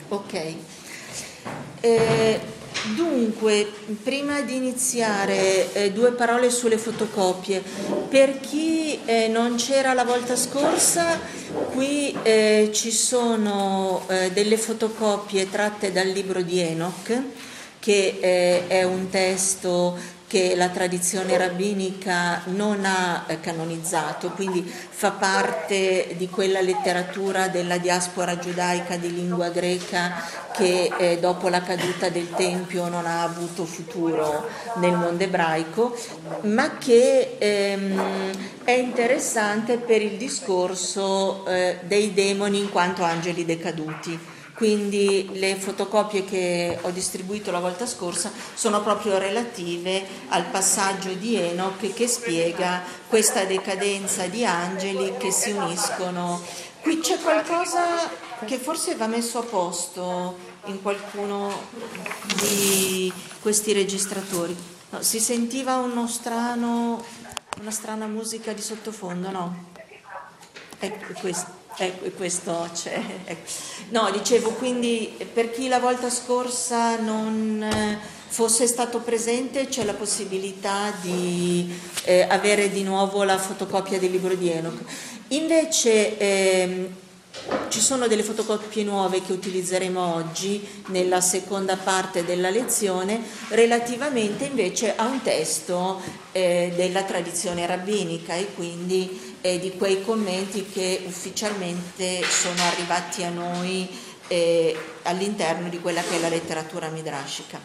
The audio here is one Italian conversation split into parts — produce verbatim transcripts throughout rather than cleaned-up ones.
Ok. Eh, dunque, prima di iniziare, eh, due parole sulle fotocopie. Per chi eh, non c'era la volta scorsa, qui eh, ci sono eh, delle fotocopie tratte dal libro di Enoch, che eh, è un testo che la tradizione rabbinica non ha eh, canonizzato, quindi fa parte di quella letteratura della diaspora giudaica di lingua greca che eh, dopo la caduta del Tempio non ha avuto futuro nel mondo ebraico, ma che ehm, è interessante per il discorso eh, dei demoni in quanto angeli decaduti. Quindi le fotocopie che ho distribuito la volta scorsa sono proprio relative al passaggio di Enoch che spiega questa decadenza di angeli che si uniscono. Qui c'è qualcosa che forse va messo a posto in qualcuno di questi registratori. No, si sentiva uno strano, una strana musica di sottofondo, no? Ecco questo. Ecco, questo c'è. Ecco. No, dicevo, quindi per chi la volta scorsa non fosse stato presente c'è la possibilità di eh, avere di nuovo la fotocopia del libro di Enoch. Invece ehm, ci sono delle fotocopie nuove che utilizzeremo oggi nella seconda parte della lezione relativamente invece a un testo eh, della tradizione rabbinica e quindi eh, di quei commenti che ufficialmente sono arrivati a noi eh, all'interno di quella che è la letteratura midrashica.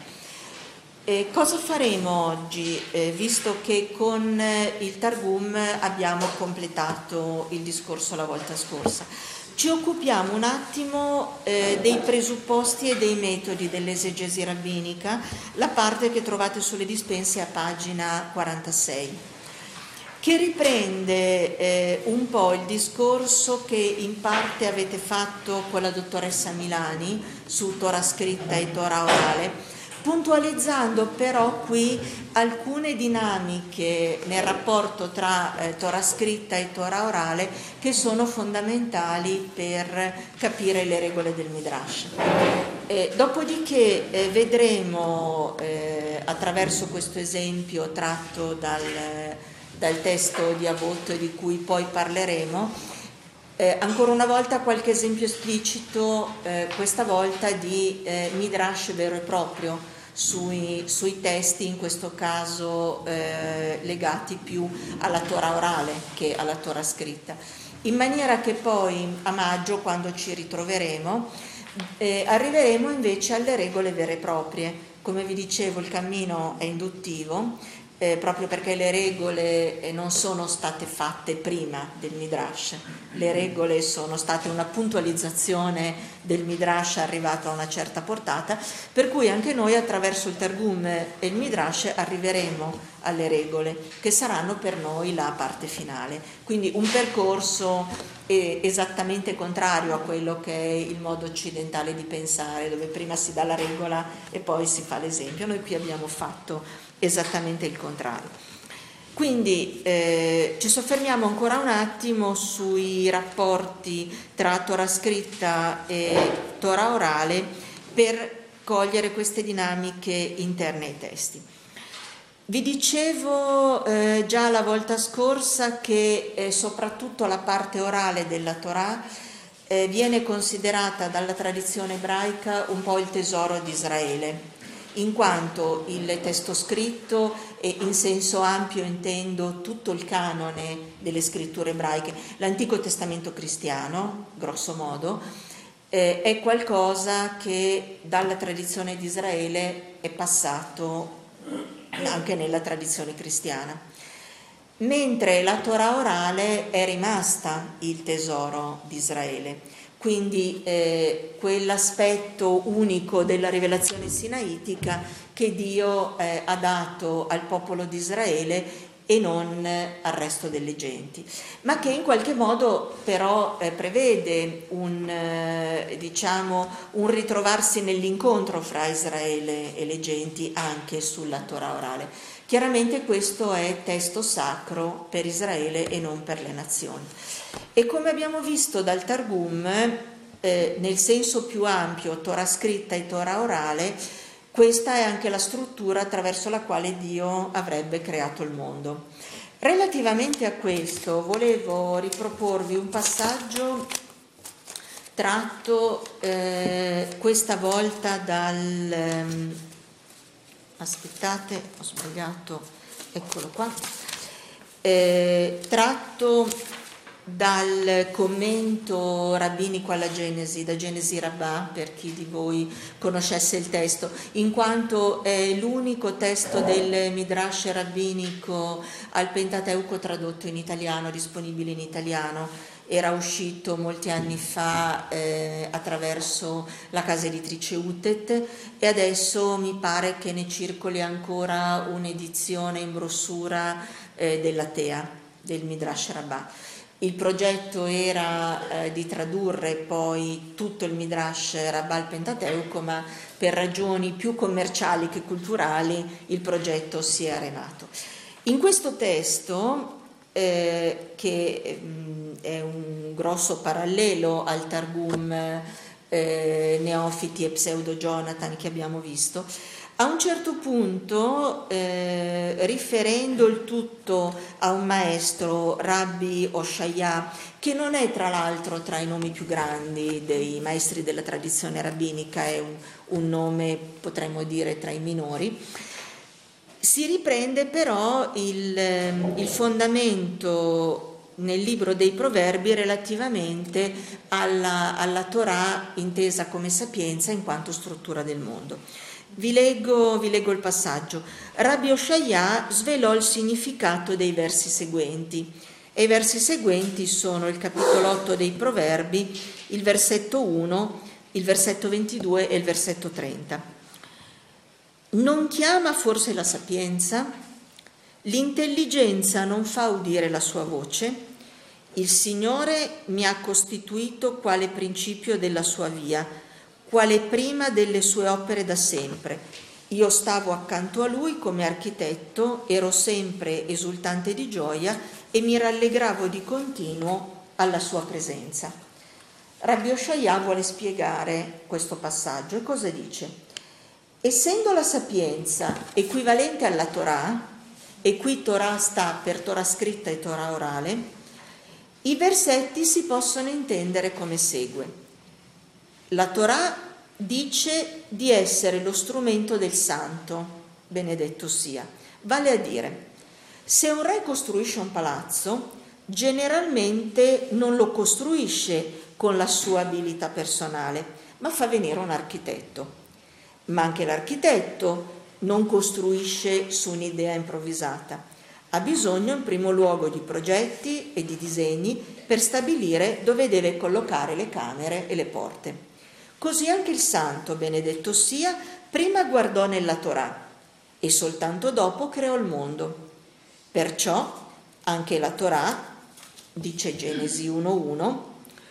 Eh, cosa faremo oggi, eh, visto che con eh, il Targum abbiamo completato il discorso la volta scorsa? Ci occupiamo un attimo eh, dei presupposti e dei metodi dell'esegesi rabbinica, la parte che trovate sulle dispense a pagina quarantasei, che riprende eh, un po' il discorso che in parte avete fatto con la dottoressa Milani su Torah scritta e Torah orale, puntualizzando però qui alcune dinamiche nel rapporto tra eh, Torah scritta e Torah orale che sono fondamentali per capire le regole del Midrash. Eh, dopodiché eh, vedremo eh, attraverso questo esempio tratto dal, dal testo di Avot di cui poi parleremo, Eh, ancora una volta qualche esempio esplicito, eh, questa volta di eh, Midrash vero e proprio sui, sui testi, in questo caso eh, legati più alla Torah orale che alla Torah scritta, in maniera che poi a maggio, quando ci ritroveremo, eh, arriveremo invece alle regole vere e proprie. Come vi dicevo, il cammino è induttivo, Eh, proprio perché le regole eh, non sono state fatte prima del Midrash, le regole sono state una puntualizzazione del Midrash arrivato a una certa portata, per cui anche noi attraverso il Targum e il Midrash arriveremo alle regole che saranno per noi la parte finale, quindi un percorso eh, esattamente contrario a quello che è il modo occidentale di pensare, dove prima si dà la regola e poi si fa l'esempio. Noi qui abbiamo fatto esattamente il contrario. Quindi eh, ci soffermiamo ancora un attimo sui rapporti tra Torah scritta e Torah orale per cogliere queste dinamiche interne ai testi. Vi dicevo eh, già la volta scorsa che eh, soprattutto la parte orale della Torah eh, viene considerata dalla tradizione ebraica un po' il tesoro di Israele, in quanto il testo scritto, e in senso ampio intendo tutto il canone delle scritture ebraiche, l'Antico Testamento cristiano, grosso modo, eh, è qualcosa che dalla tradizione di Israele è passato anche nella tradizione cristiana, mentre la Torah orale è rimasta il tesoro di Israele. Quindi eh, quell'aspetto unico della rivelazione sinaitica che Dio eh, ha dato al popolo di Israele e non al resto delle genti, ma che in qualche modo però eh, prevede un, eh, diciamo, un ritrovarsi nell'incontro fra Israele e le genti anche sulla Torah orale. Chiaramente questo è testo sacro per Israele e non per le nazioni. E come abbiamo visto dal Targum, eh, nel senso più ampio, Torah scritta e Torah orale, questa è anche la struttura attraverso la quale Dio avrebbe creato il mondo. Relativamente a questo volevo riproporvi un passaggio tratto eh, questa volta dal... Ehm, aspettate, ho sbagliato, eccolo qua, eh, tratto dal commento rabbinico alla Genesi, da Genesi Rabbah, per chi di voi conoscesse il testo, in quanto è l'unico testo del Midrash rabbinico al Pentateuco tradotto in italiano, disponibile in italiano. Era uscito molti anni fa eh, attraverso la casa editrice Utet e adesso mi pare che ne circoli ancora un'edizione in brossura eh, della Tea, del Midrash Rabbah. Il progetto era eh, di tradurre poi tutto il Midrash Rabbah al Pentateuco, ma per ragioni più commerciali che culturali il progetto si è arenato. In questo testo, eh, che mh, è un grosso parallelo al Targum eh, Neofiti e Pseudo Jonathan che abbiamo visto, a un certo punto, eh, riferendo il tutto a un maestro, Rabbi Oshaya, che non è tra l'altro tra i nomi più grandi dei maestri della tradizione rabbinica, è un, un nome, potremmo dire, tra i minori, si riprende però il, il fondamento nel libro dei Proverbi relativamente alla, alla Torah intesa come sapienza in quanto struttura del mondo. Vi leggo, vi leggo il passaggio. Rabbi Oshaya svelò il significato dei versi seguenti e i versi seguenti sono il capitolo otto dei Proverbi, il versetto uno, il versetto ventidue e il versetto trenta. Non chiama forse la sapienza? L'intelligenza non fa udire la sua voce? Il Signore mi ha costituito quale principio della sua via, quale prima delle sue opere da sempre. Io stavo accanto a lui come architetto, ero sempre esultante di gioia e mi rallegravo di continuo alla sua presenza. Rabbi Oshaya vuole spiegare questo passaggio e cosa dice? Essendo la sapienza equivalente alla Torah, e qui Torah sta per Torah scritta e Torah orale, i versetti si possono intendere come segue. La Torah dice di essere lo strumento del santo, benedetto sia. Vale a dire, se un re costruisce un palazzo, generalmente non lo costruisce con la sua abilità personale, ma fa venire un architetto. Ma anche l'architetto non costruisce su un'idea improvvisata. Ha bisogno in primo luogo di progetti e di disegni per stabilire dove deve collocare le camere e le porte. Così anche il santo, benedetto sia, prima guardò nella Torah e soltanto dopo creò il mondo. Perciò anche la Torah, dice Genesi uno uno,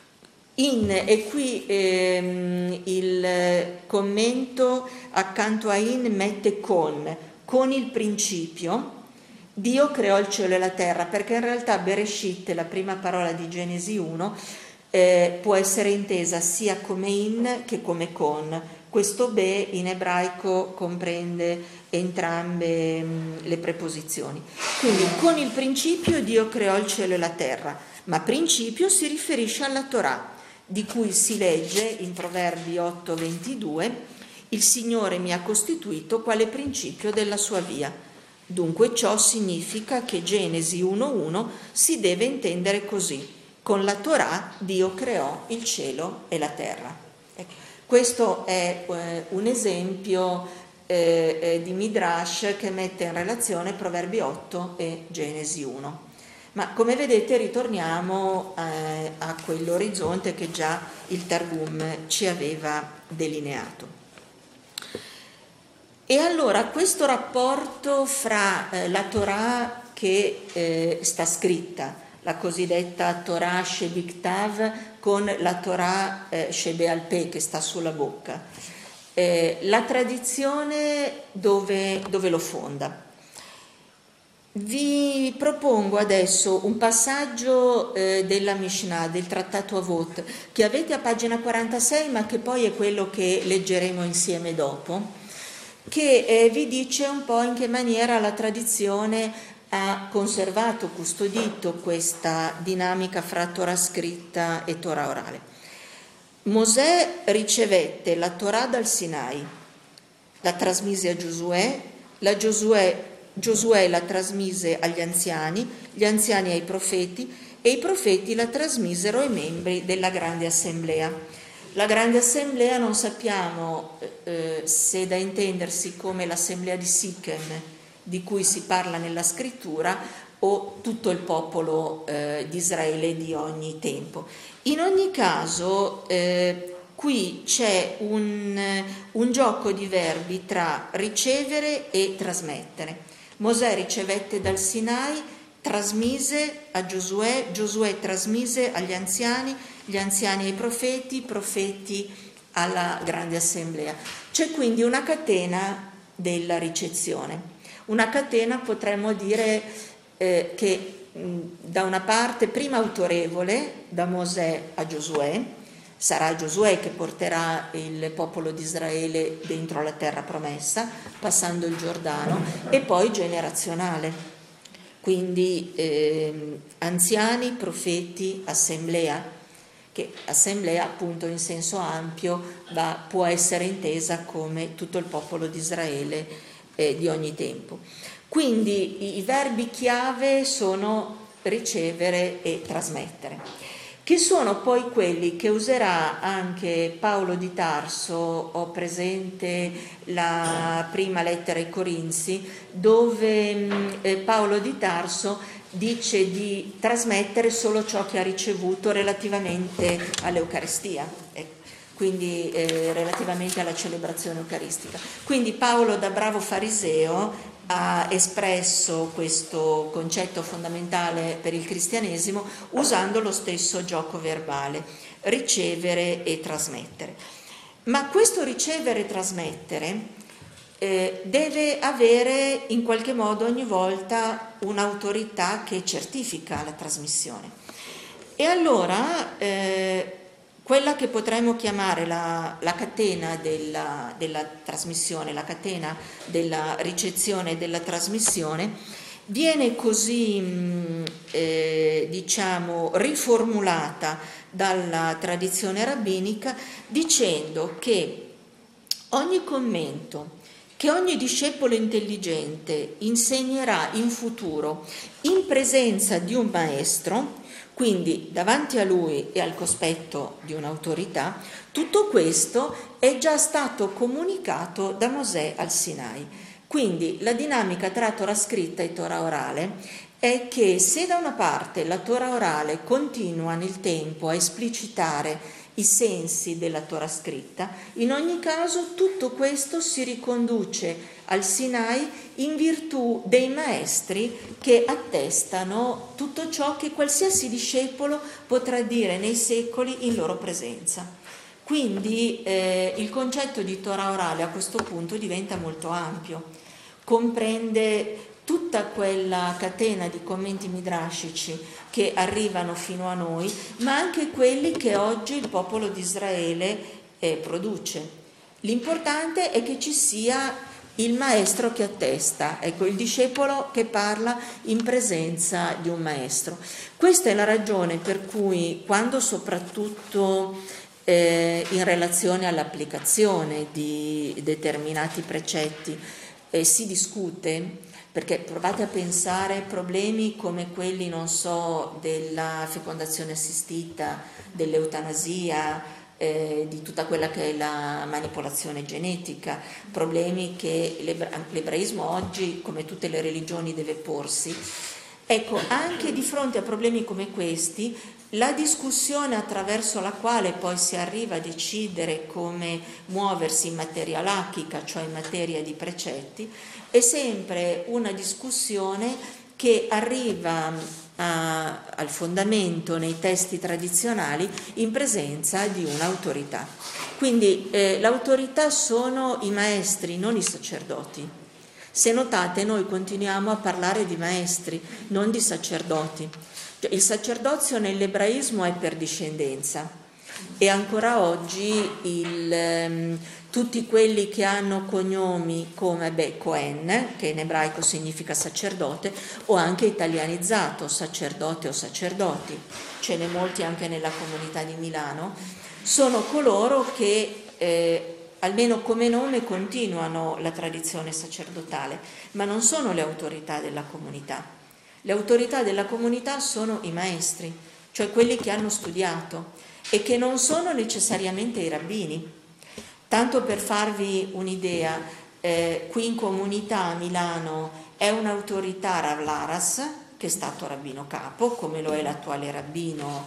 in, e qui ehm, il commento accanto a in mette con, con il principio, Dio creò il cielo e la terra, perché in realtà Bereshit, la prima parola di Genesi uno, eh, può essere intesa sia come in che come con. Questo be in ebraico comprende entrambe mh, le preposizioni. Quindi con il principio Dio creò il cielo e la terra, ma principio si riferisce alla Torah, di cui si legge in Proverbi otto ventidue, il Signore mi ha costituito quale principio della sua via. Dunque ciò significa che Genesi uno uno si deve intendere così: con la Torah Dio creò il cielo e la terra. Ecco, questo è eh, un esempio eh, eh, di Midrash che mette in relazione Proverbi otto e Genesi uno. Ma come vedete ritorniamo eh, a quell'orizzonte che già il Targum ci aveva delineato. E allora questo rapporto fra eh, la Torah che eh, sta scritta, la cosiddetta Torah Shebiktav, con la Torah eh, Shebealpeh che sta sulla bocca, eh, la tradizione dove, dove lo fonda? vi propongo adesso un passaggio eh, della Mishnah, del Trattato Avot, che avete a pagina quarantasei, ma che poi è quello che leggeremo insieme dopo, che eh, vi dice un po' in che maniera la tradizione ha conservato, custodito questa dinamica fra Torah scritta e Torah orale. Mosè ricevette la Torah dal Sinai, la trasmise a Giosuè, la Giosuè Giosuè la trasmise agli anziani, gli anziani ai profeti e i profeti la trasmisero ai membri della grande assemblea. La grande assemblea non sappiamo eh, se è da intendersi come l'assemblea di Sichem, di cui si parla nella scrittura, o tutto il popolo eh, di Israele di ogni tempo. In ogni caso eh, qui c'è un, un gioco di verbi tra ricevere e trasmettere. Mosè ricevette dal Sinai, trasmise a Giosuè, Giosuè trasmise agli anziani, gli anziani ai profeti, i profeti alla grande assemblea. C'è quindi una catena della ricezione. Una catena, potremmo dire, eh, che mh, da una parte prima autorevole, da Mosè a Giosuè, sarà Giosuè che porterà il popolo di Israele dentro la terra promessa, passando il Giordano, e poi generazionale, quindi eh, anziani, profeti, assemblea, che assemblea appunto in senso ampio va, può essere intesa come tutto il popolo di Israele eh, di ogni tempo. Quindi i, i verbi chiave sono ricevere e trasmettere, che sono poi quelli che userà anche Paolo di Tarso. Ho presente la prima lettera ai Corinzi, dove eh, Paolo di Tarso dice di trasmettere solo ciò che ha ricevuto relativamente all'Eucaristia, ecco, quindi eh, relativamente alla celebrazione eucaristica. Quindi Paolo, da bravo fariseo, ha espresso questo concetto fondamentale per il cristianesimo usando lo stesso gioco verbale, ricevere e trasmettere. Ma questo ricevere e trasmettere eh, deve avere in qualche modo ogni volta un'autorità che certifica la trasmissione. E allora eh, quella che potremmo chiamare la, la catena della, della trasmissione, la catena della ricezione e della trasmissione, viene così mh, eh, diciamo riformulata dalla tradizione rabbinica, dicendo che ogni commento che ogni discepolo intelligente insegnerà in futuro in presenza di un maestro, quindi davanti a lui e al cospetto di un'autorità, tutto questo è già stato comunicato da Mosè al Sinai. Quindi la dinamica tra Torah scritta e Torah orale è che se da una parte la Torah orale continua nel tempo a esplicitare i sensi della Torah scritta, in ogni caso tutto questo si riconduce al Sinai in virtù dei maestri che attestano tutto ciò che qualsiasi discepolo potrà dire nei secoli in loro presenza. Quindi eh, il concetto di Torah orale a questo punto diventa molto ampio, comprende tutta quella catena di commenti midrashici che arrivano fino a noi, ma anche quelli che oggi il popolo di Israele eh, produce. L'importante è che ci sia il maestro che attesta, ecco, il discepolo che parla in presenza di un maestro. Questa è la ragione per cui, quando soprattutto eh, in relazione all'applicazione di determinati precetti eh, si discute, perché provate a pensare problemi come quelli, non so, della fecondazione assistita, dell'eutanasia, eh, di tutta quella che è la manipolazione genetica, problemi che l'ebra- l'ebraismo oggi, come tutte le religioni, deve porsi. Ecco, anche di fronte a problemi come questi, la discussione attraverso la quale poi si arriva a decidere come muoversi in materia lachica, cioè in materia di precetti, è sempre una discussione che arriva a, al fondamento nei testi tradizionali in presenza di un'autorità. Quindi eh, l'autorità sono i maestri, non i sacerdoti. Se notate, noi continuiamo a parlare di maestri, non di sacerdoti. Cioè, il sacerdozio nell'ebraismo è per discendenza e ancora oggi il, ehm, tutti quelli che hanno cognomi come beh, Cohen, che in ebraico significa sacerdote, o anche italianizzato, sacerdote o sacerdoti, ce n'è molti anche nella comunità di Milano, sono coloro che eh, almeno come nome continuano la tradizione sacerdotale, ma non sono le autorità della comunità. Le autorità della comunità sono i maestri, cioè quelli che hanno studiato e che non sono necessariamente i rabbini. Tanto per farvi un'idea, eh, qui in comunità a Milano è un'autorità Rav Laras, che è stato rabbino capo, come lo è l'attuale rabbino,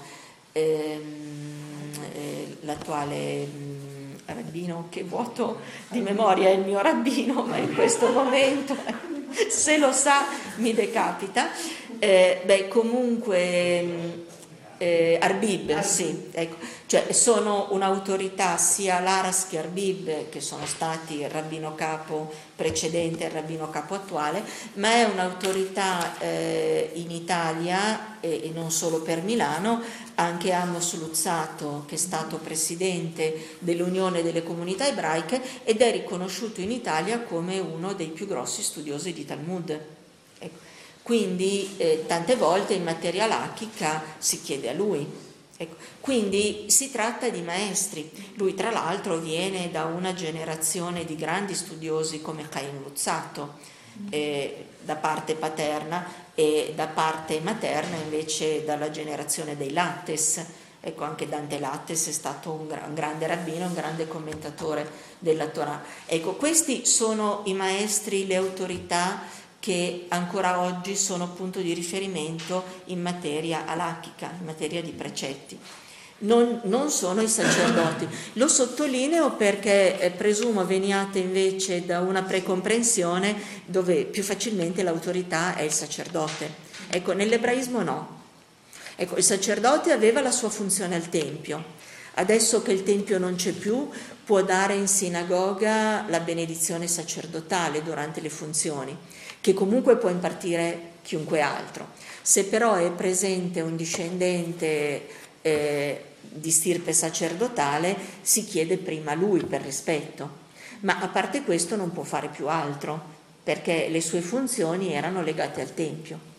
ehm, eh, l'attuale rabbino, che vuoto di memoria è il mio rabbino, ma in questo momento se lo sa mi decapita. Eh, beh, comunque eh, Arbib, sì, ecco, cioè sono un'autorità sia Laras che Arbib, che sono stati il rabbino capo precedente e il rabbino capo attuale, ma è un'autorità eh, in Italia e, e non solo per Milano, anche Amos Luzzato, che è stato presidente dell'Unione delle Comunità Ebraiche ed è riconosciuto in Italia come uno dei più grossi studiosi di Talmud. Ecco. Quindi eh, tante volte in materia lachica si chiede a lui. Ecco. Quindi si tratta di maestri. Lui tra l'altro viene da una generazione di grandi studiosi come Chaim Luzzato, eh, da parte paterna, e da parte materna invece dalla generazione dei Lattes. Ecco, anche Dante Lattes è stato un, gra- un grande rabbino, un grande commentatore della Torah. Ecco, questi sono i maestri, le autorità che ancora oggi sono punto di riferimento in materia alachica, in materia di precetti. Non, non sono i sacerdoti. Lo sottolineo perché eh, presumo veniate invece da una precomprensione dove più facilmente l'autorità è il sacerdote. Ecco, nell'ebraismo no. Ecco, il sacerdote aveva la sua funzione al Tempio. Adesso che il Tempio non c'è più, può dare in sinagoga la benedizione sacerdotale durante le funzioni, che comunque può impartire chiunque altro. Se però è presente un discendente eh, di stirpe sacerdotale, si chiede prima a lui per rispetto, ma a parte questo non può fare più altro, perché le sue funzioni erano legate al Tempio.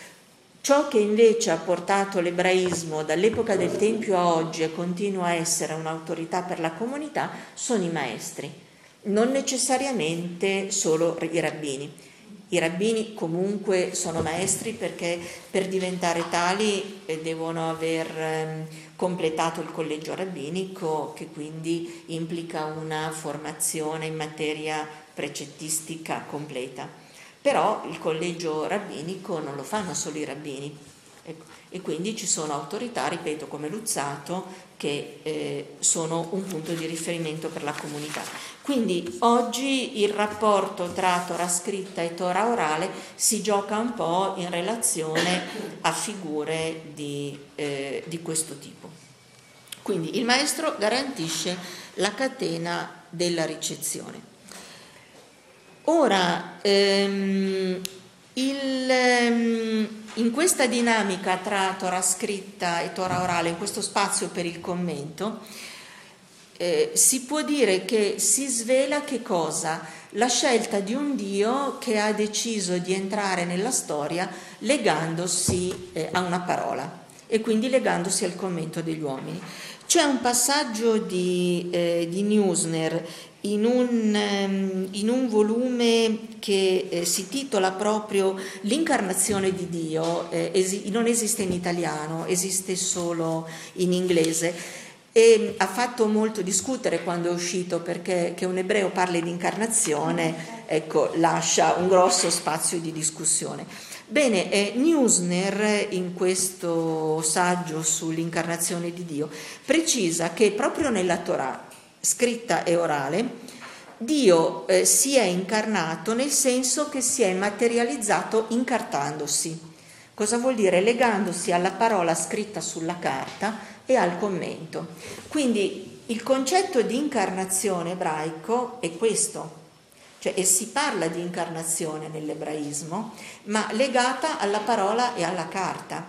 Ciò che invece ha portato l'ebraismo dall'epoca del Tempio a oggi e continua a essere un'autorità per la comunità sono i maestri, non necessariamente solo i rabbini. I rabbini comunque sono maestri perché per diventare tali devono aver ehm, completato il collegio rabbinico, che quindi implica una formazione in materia precettistica completa. Però il collegio rabbinico non lo fanno solo i rabbini, ecco, e quindi ci sono autorità, ripeto, come Luzzato, che eh, sono un punto di riferimento per la comunità. Quindi oggi il rapporto tra Torah scritta e Torah orale si gioca un po' in relazione a figure di, eh, di questo tipo. Quindi il maestro garantisce la catena della ricezione. Ora, ehm, il, ehm, in questa dinamica tra Torah scritta e Torah orale, in questo spazio per il commento, eh, si può dire che si svela che cosa? La scelta di un Dio che ha deciso di entrare nella storia legandosi eh, a una parola e quindi legandosi al commento degli uomini. C'è un passaggio di, eh, di Neusner in un, in un volume che eh, si titola proprio L'incarnazione di Dio, eh, esi- non esiste in italiano, esiste solo in inglese, e ha fatto molto discutere quando è uscito, perché che un ebreo parli di incarnazione, ecco, lascia un grosso spazio di discussione. Bene, eh, Neusner in questo saggio sull'incarnazione di Dio precisa che proprio nella Torah scritta e orale Dio eh, si è incarnato nel senso che si è materializzato incartandosi. Cosa vuol dire? Legandosi alla parola scritta sulla carta e al commento. Quindi il concetto di incarnazione ebraico è questo, cioè, e si parla di incarnazione nell'ebraismo, ma legata alla parola e alla carta,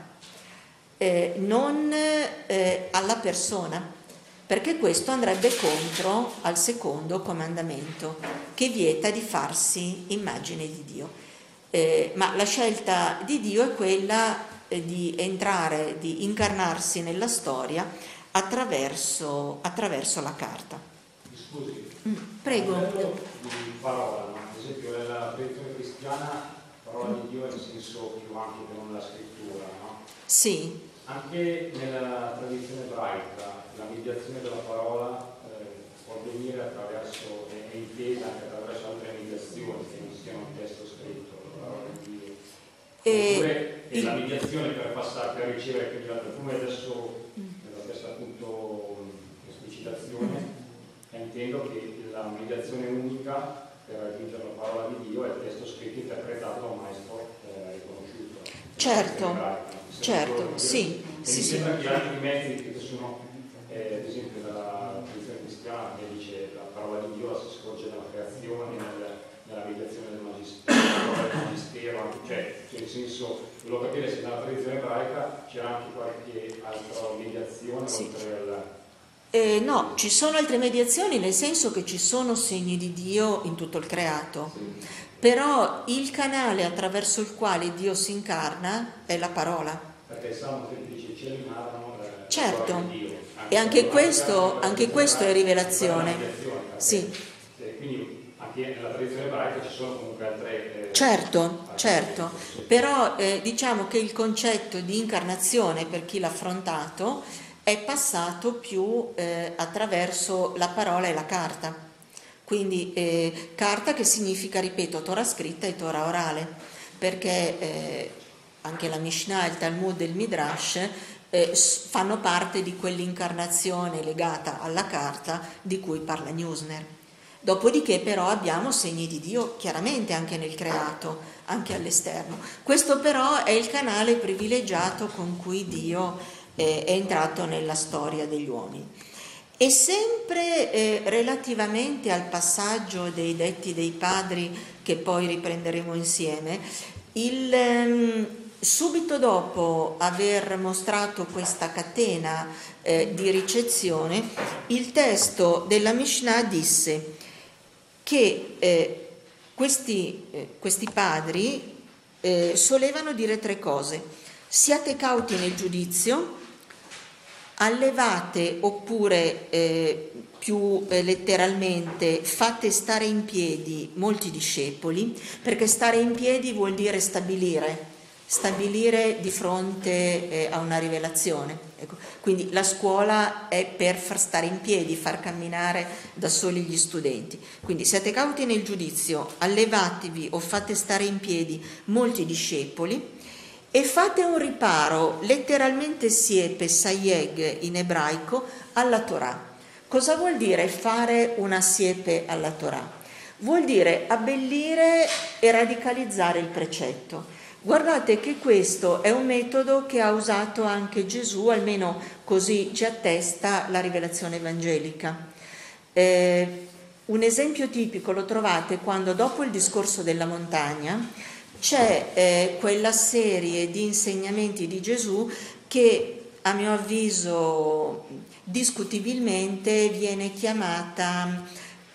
eh, non eh, alla persona, perché questo andrebbe contro al secondo comandamento, che vieta di farsi immagine di Dio. Eh, ma la scelta di Dio è quella eh, di entrare, di incarnarsi nella storia attraverso, attraverso la carta. Scusi, mm, prego. A livello di parola, no? Ad esempio nella tradizione cristiana, parola di Dio è nel senso più ampio che non la scrittura, no? Sì. Anche nella tradizione ebraica la mediazione della parola eh, può avvenire attraverso, è intesa anche attraverso altre mediazioni che non siano un testo scritto, la parola di Dio. E Oppure è il... la mediazione per passare, per ricevere, quindi come adesso nella stessa appunto esplicitazione, intendo che la mediazione unica per raggiungere la parola di Dio è il testo scritto interpretato da un maestro eh, riconosciuto. Certo, certo, sì. E sì, mi sì. sembra che altri mezzi che sono, eh, ad esempio nella tradizione cristiana, che dice la parola di Dio la si scorge nella creazione, nel, nella mediazione del magistero, del magistero, cioè, cioè nel senso, volevo capire se nella tradizione ebraica c'era anche qualche altra mediazione Sì. oltre al... Eh, no, ci sono altre mediazioni, nel senso che ci sono segni di Dio in tutto il creato, Sì. però il canale attraverso il quale Dio si incarna è la parola. Perché il Salmo dice cieli narrano la Certo, gloria di Dio. e anche questo, anche questo è rivelazione. Sì. Quindi anche nella tradizione ebraica ci sono comunque altre... Eh, certo, certo, però eh, diciamo che il concetto di incarnazione, per chi l'ha affrontato, è passato più eh, attraverso la parola e la carta. Quindi eh, carta che significa, ripeto, Torah scritta e Torah orale, perché eh, anche la Mishnah, il Talmud e il Midrash eh, fanno parte di quell'incarnazione legata alla carta di cui parla Neusner. Dopodiché però abbiamo segni di Dio chiaramente anche nel creato, anche all'esterno. Questo però è il canale privilegiato con cui Dio eh, è entrato nella storia degli uomini. E sempre eh, relativamente al passaggio dei detti dei padri, che poi riprenderemo insieme, il, ehm, subito dopo aver mostrato questa catena eh, di ricezione, il testo della Mishnah disse che eh, questi, eh, questi padri eh, solevano dire tre cose: siate cauti nel giudizio, allevate, oppure eh, più eh, letteralmente fate stare in piedi molti discepoli, perché stare in piedi vuol dire stabilire, stabilire di fronte eh, a una rivelazione. Ecco, quindi la scuola è per far stare in piedi, far camminare da soli gli studenti. Quindi siate cauti nel giudizio, allevatevi o fate stare in piedi molti discepoli, e fate un riparo, letteralmente siepe, sayeg in ebraico, alla Torah. Cosa vuol dire fare una siepe alla Torah? Vuol dire abbellire e radicalizzare il precetto. Guardate che questo è un metodo che ha usato anche Gesù, almeno così ci attesta la rivelazione evangelica. Eh, un esempio tipico lo trovate quando, dopo il discorso della montagna, c'è eh, quella serie di insegnamenti di Gesù che, a mio avviso, discutibilmente viene chiamata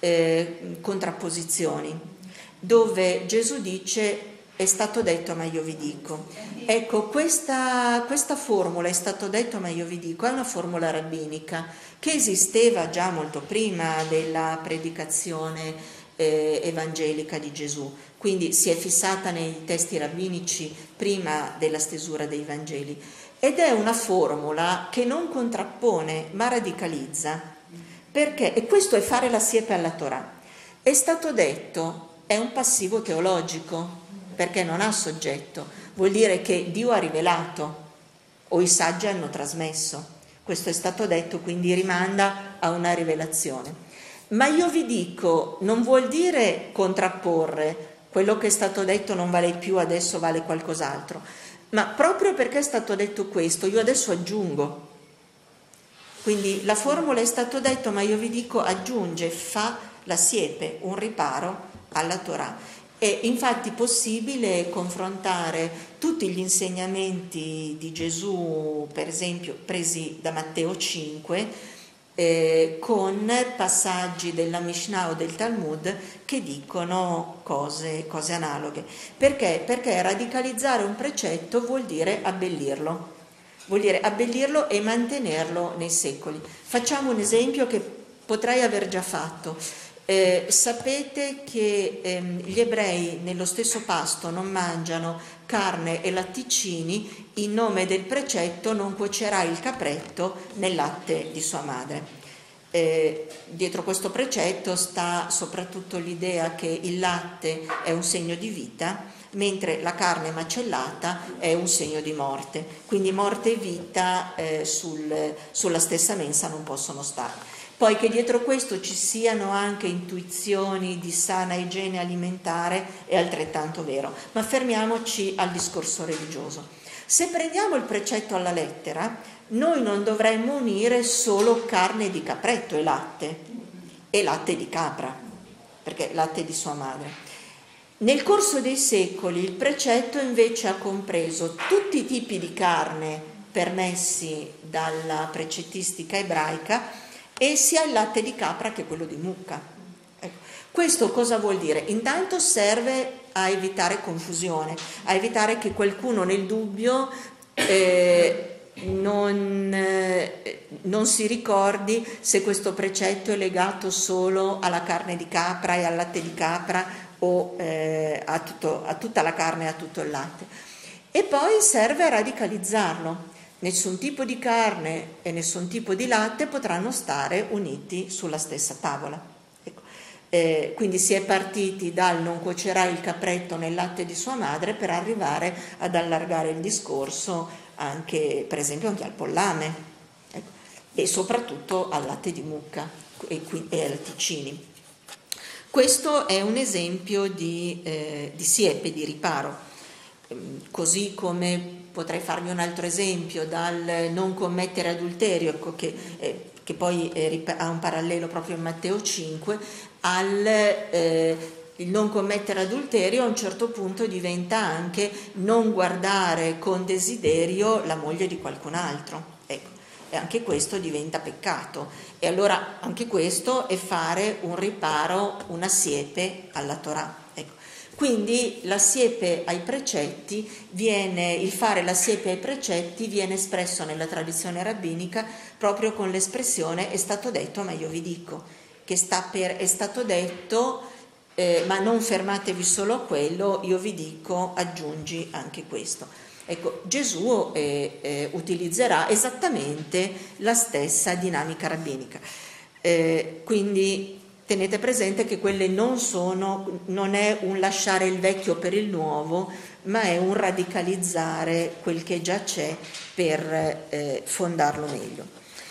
eh, contrapposizioni, dove Gesù dice: è stato detto ma io vi dico. Ecco, questa, questa formula, è stato detto ma io vi dico, è una formula rabbinica che esisteva già molto prima della predicazione eh, evangelica di Gesù, quindi si è fissata nei testi rabbinici prima della stesura dei Vangeli, ed è una formula che non contrappone ma radicalizza, perché, e questo è fare la siepe alla Torah. È stato detto, è un passivo teologico, perché non ha soggetto, vuol dire che Dio ha rivelato o i saggi hanno trasmesso. Questo è stato detto, quindi rimanda a una rivelazione. Ma io vi dico, non vuol dire contrapporre, quello che è stato detto non vale più, adesso vale qualcos'altro, ma proprio perché è stato detto questo, io adesso aggiungo. Quindi la formula è stato detto, ma io vi dico aggiunge, fa la siepe, un riparo alla Torah. È infatti possibile confrontare tutti gli insegnamenti di Gesù, per esempio presi da Matteo cinque, eh, con passaggi della Mishnah o del Talmud che dicono cose, cose analoghe. Perché? Perché radicalizzare un precetto vuol dire abbellirlo, vuol dire abbellirlo e mantenerlo nei secoli. Facciamo un esempio che potrei aver già fatto. Eh, sapete che ehm, gli ebrei nello stesso pasto non mangiano carne e latticini in nome del precetto non cuocerà il capretto nel latte di sua madre. Eh, dietro questo precetto sta soprattutto l'idea che il latte è un segno di vita, mentre la carne macellata è un segno di morte. Quindi morte e vita eh, sul, sulla stessa mensa non possono stare. Poi che dietro questo ci siano anche intuizioni di sana igiene alimentare è altrettanto vero, ma fermiamoci al discorso religioso. Se prendiamo il precetto alla lettera, noi non dovremmo unire solo carne di capretto e latte, e latte di capra, perché latte di sua madre. Nel corso dei secoli il precetto invece ha compreso tutti i tipi di carne permessi dalla precettistica ebraica, e sia il latte di capra che quello di mucca. Ecco. Questo cosa vuol dire? Intanto serve a evitare confusione, a evitare che qualcuno nel dubbio eh, non, eh, non si ricordi se questo precetto è legato solo alla carne di capra e al latte di capra o eh, a, tutto, a tutta la carne e a tutto il latte. E poi serve a radicalizzarlo. Nessun tipo di carne e nessun tipo di latte potranno stare uniti sulla stessa tavola. Ecco. Eh, quindi si è partiti dal non cuocerà il capretto nel latte di sua madre per arrivare ad allargare il discorso anche, per esempio, anche al pollame, ecco, e soprattutto al latte di mucca e, e ai latticini. Questo è un esempio di, eh, di siepe, di riparo. Così come potrei farvi un altro esempio dal non commettere adulterio, ecco, che, eh, che poi eh, ha un parallelo proprio in Matteo cinque, al eh, il non commettere adulterio a un certo punto diventa anche non guardare con desiderio la moglie di qualcun altro, ecco, e anche questo diventa peccato, e allora anche questo è fare un riparo, una siepe alla Torah. Quindi la siepe ai precetti viene, il fare la siepe ai precetti viene espresso nella tradizione rabbinica proprio con l'espressione è stato detto ma io vi dico, che sta per è stato detto eh, ma non fermatevi solo a quello, io vi dico aggiungi anche questo. Ecco, Gesù eh, eh, utilizzerà esattamente la stessa dinamica rabbinica, eh, quindi tenete presente che quelle non sono, non è un lasciare il vecchio per il nuovo, ma è un radicalizzare quel che già c'è per eh, fondarlo meglio.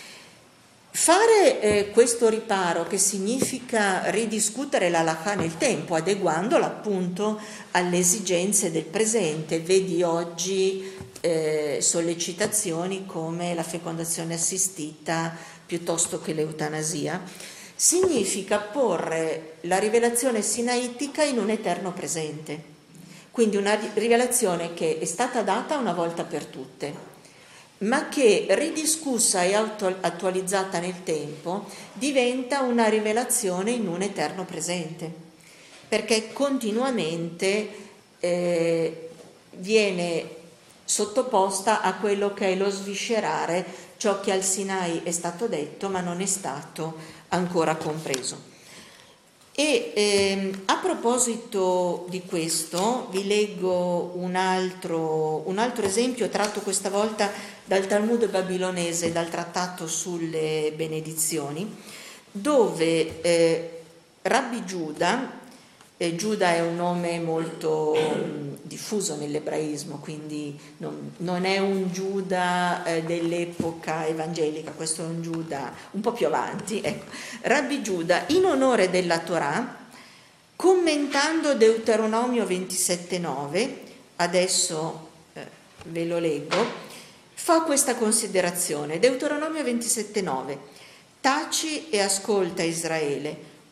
Fare eh, questo riparo, che significa ridiscutere la halakha nel tempo, adeguandola appunto alle esigenze del presente. Vedi oggi eh, sollecitazioni come la fecondazione assistita piuttosto che l'eutanasia. Significa porre la rivelazione sinaitica in un eterno presente, quindi una rivelazione che è stata data una volta per tutte, ma che ridiscussa e attualizzata nel tempo diventa una rivelazione in un eterno presente, perché continuamente eh, viene sottoposta a quello che è lo sviscerare ciò che al Sinai è stato detto ma non è stato ancora compreso. E ehm, a proposito di questo vi leggo un altro, un altro esempio tratto questa volta dal Talmud babilonese, dal trattato sulle benedizioni, dove eh, Rabbi Giuda, eh, Giuda è un nome molto mh, diffuso nell'ebraismo, quindi non, non è un Giuda eh, dell'epoca evangelica, questo è un Giuda un po' più avanti, ecco. Rabbi Giuda, in onore della Torah, commentando Deuteronomio ventisette nove, adesso eh, ve lo leggo, fa questa considerazione. Deuteronomio ventisette nove: taci e ascolta Israele,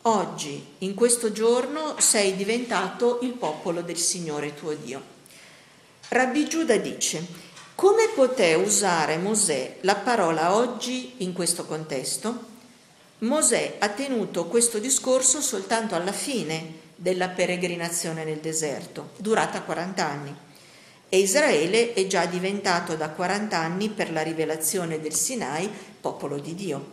oggi, in questo giorno, sei diventato il popolo del Signore tuo Dio. Rabbi Giuda dice: come poté usare Mosè la parola oggi in questo contesto? Mosè ha tenuto questo discorso soltanto alla fine della peregrinazione nel deserto, durata quaranta anni, e Israele è già diventato da quaranta anni, per la rivelazione del Sinai, popolo di Dio.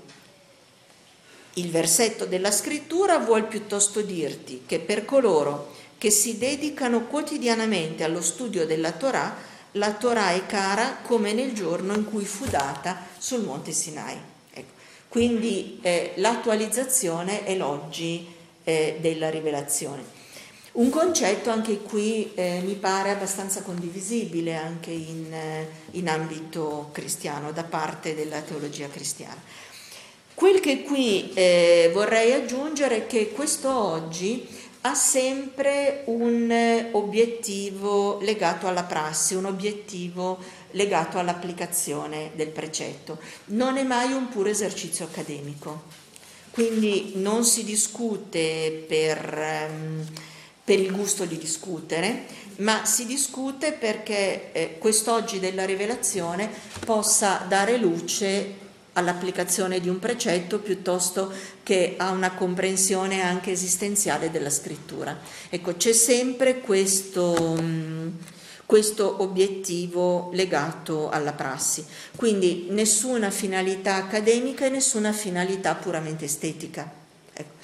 Il versetto della scrittura vuol piuttosto dirti che per coloro che si dedicano quotidianamente allo studio della Torah, la Torah è cara come nel giorno in cui fu data sul monte Sinai. Ecco. Quindi eh, l'attualizzazione è l'oggi eh, della rivelazione. Un concetto anche qui eh, mi pare abbastanza condivisibile anche in, eh, in ambito cristiano, da parte della teologia cristiana. Quel che qui eh, vorrei aggiungere è che questo oggi ha sempre un obiettivo legato alla prassi, un obiettivo legato all'applicazione del precetto. Non è mai un puro esercizio accademico, quindi non si discute per, um, per il gusto di discutere, ma si discute perché eh, quest'oggi della rivelazione possa dare luce all'applicazione di un precetto piuttosto che a una comprensione anche esistenziale della scrittura. Ecco, c'è sempre questo, questo obiettivo legato alla prassi, quindi nessuna finalità accademica e nessuna finalità puramente estetica. Ecco.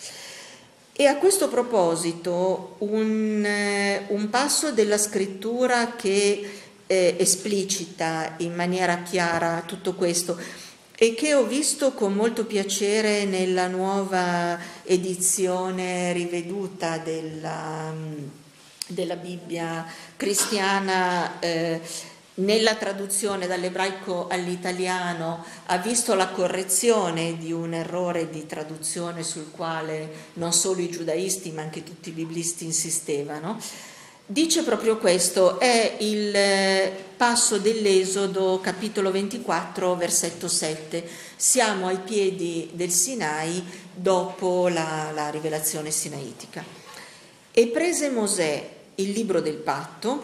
E a questo proposito un, un passo della scrittura che eh, esplicita in maniera chiara tutto questo, e che ho visto con molto piacere nella nuova edizione riveduta della, della Bibbia cristiana, eh, nella traduzione dall'ebraico all'italiano, ha visto la correzione di un errore di traduzione sul quale non solo i giudaisti ma anche tutti i biblisti insistevano. Dice proprio questo, è il passo dell'Esodo, capitolo ventiquattro, versetto sette. Siamo ai piedi del Sinai dopo la, la rivelazione sinaitica. E prese Mosè il libro del patto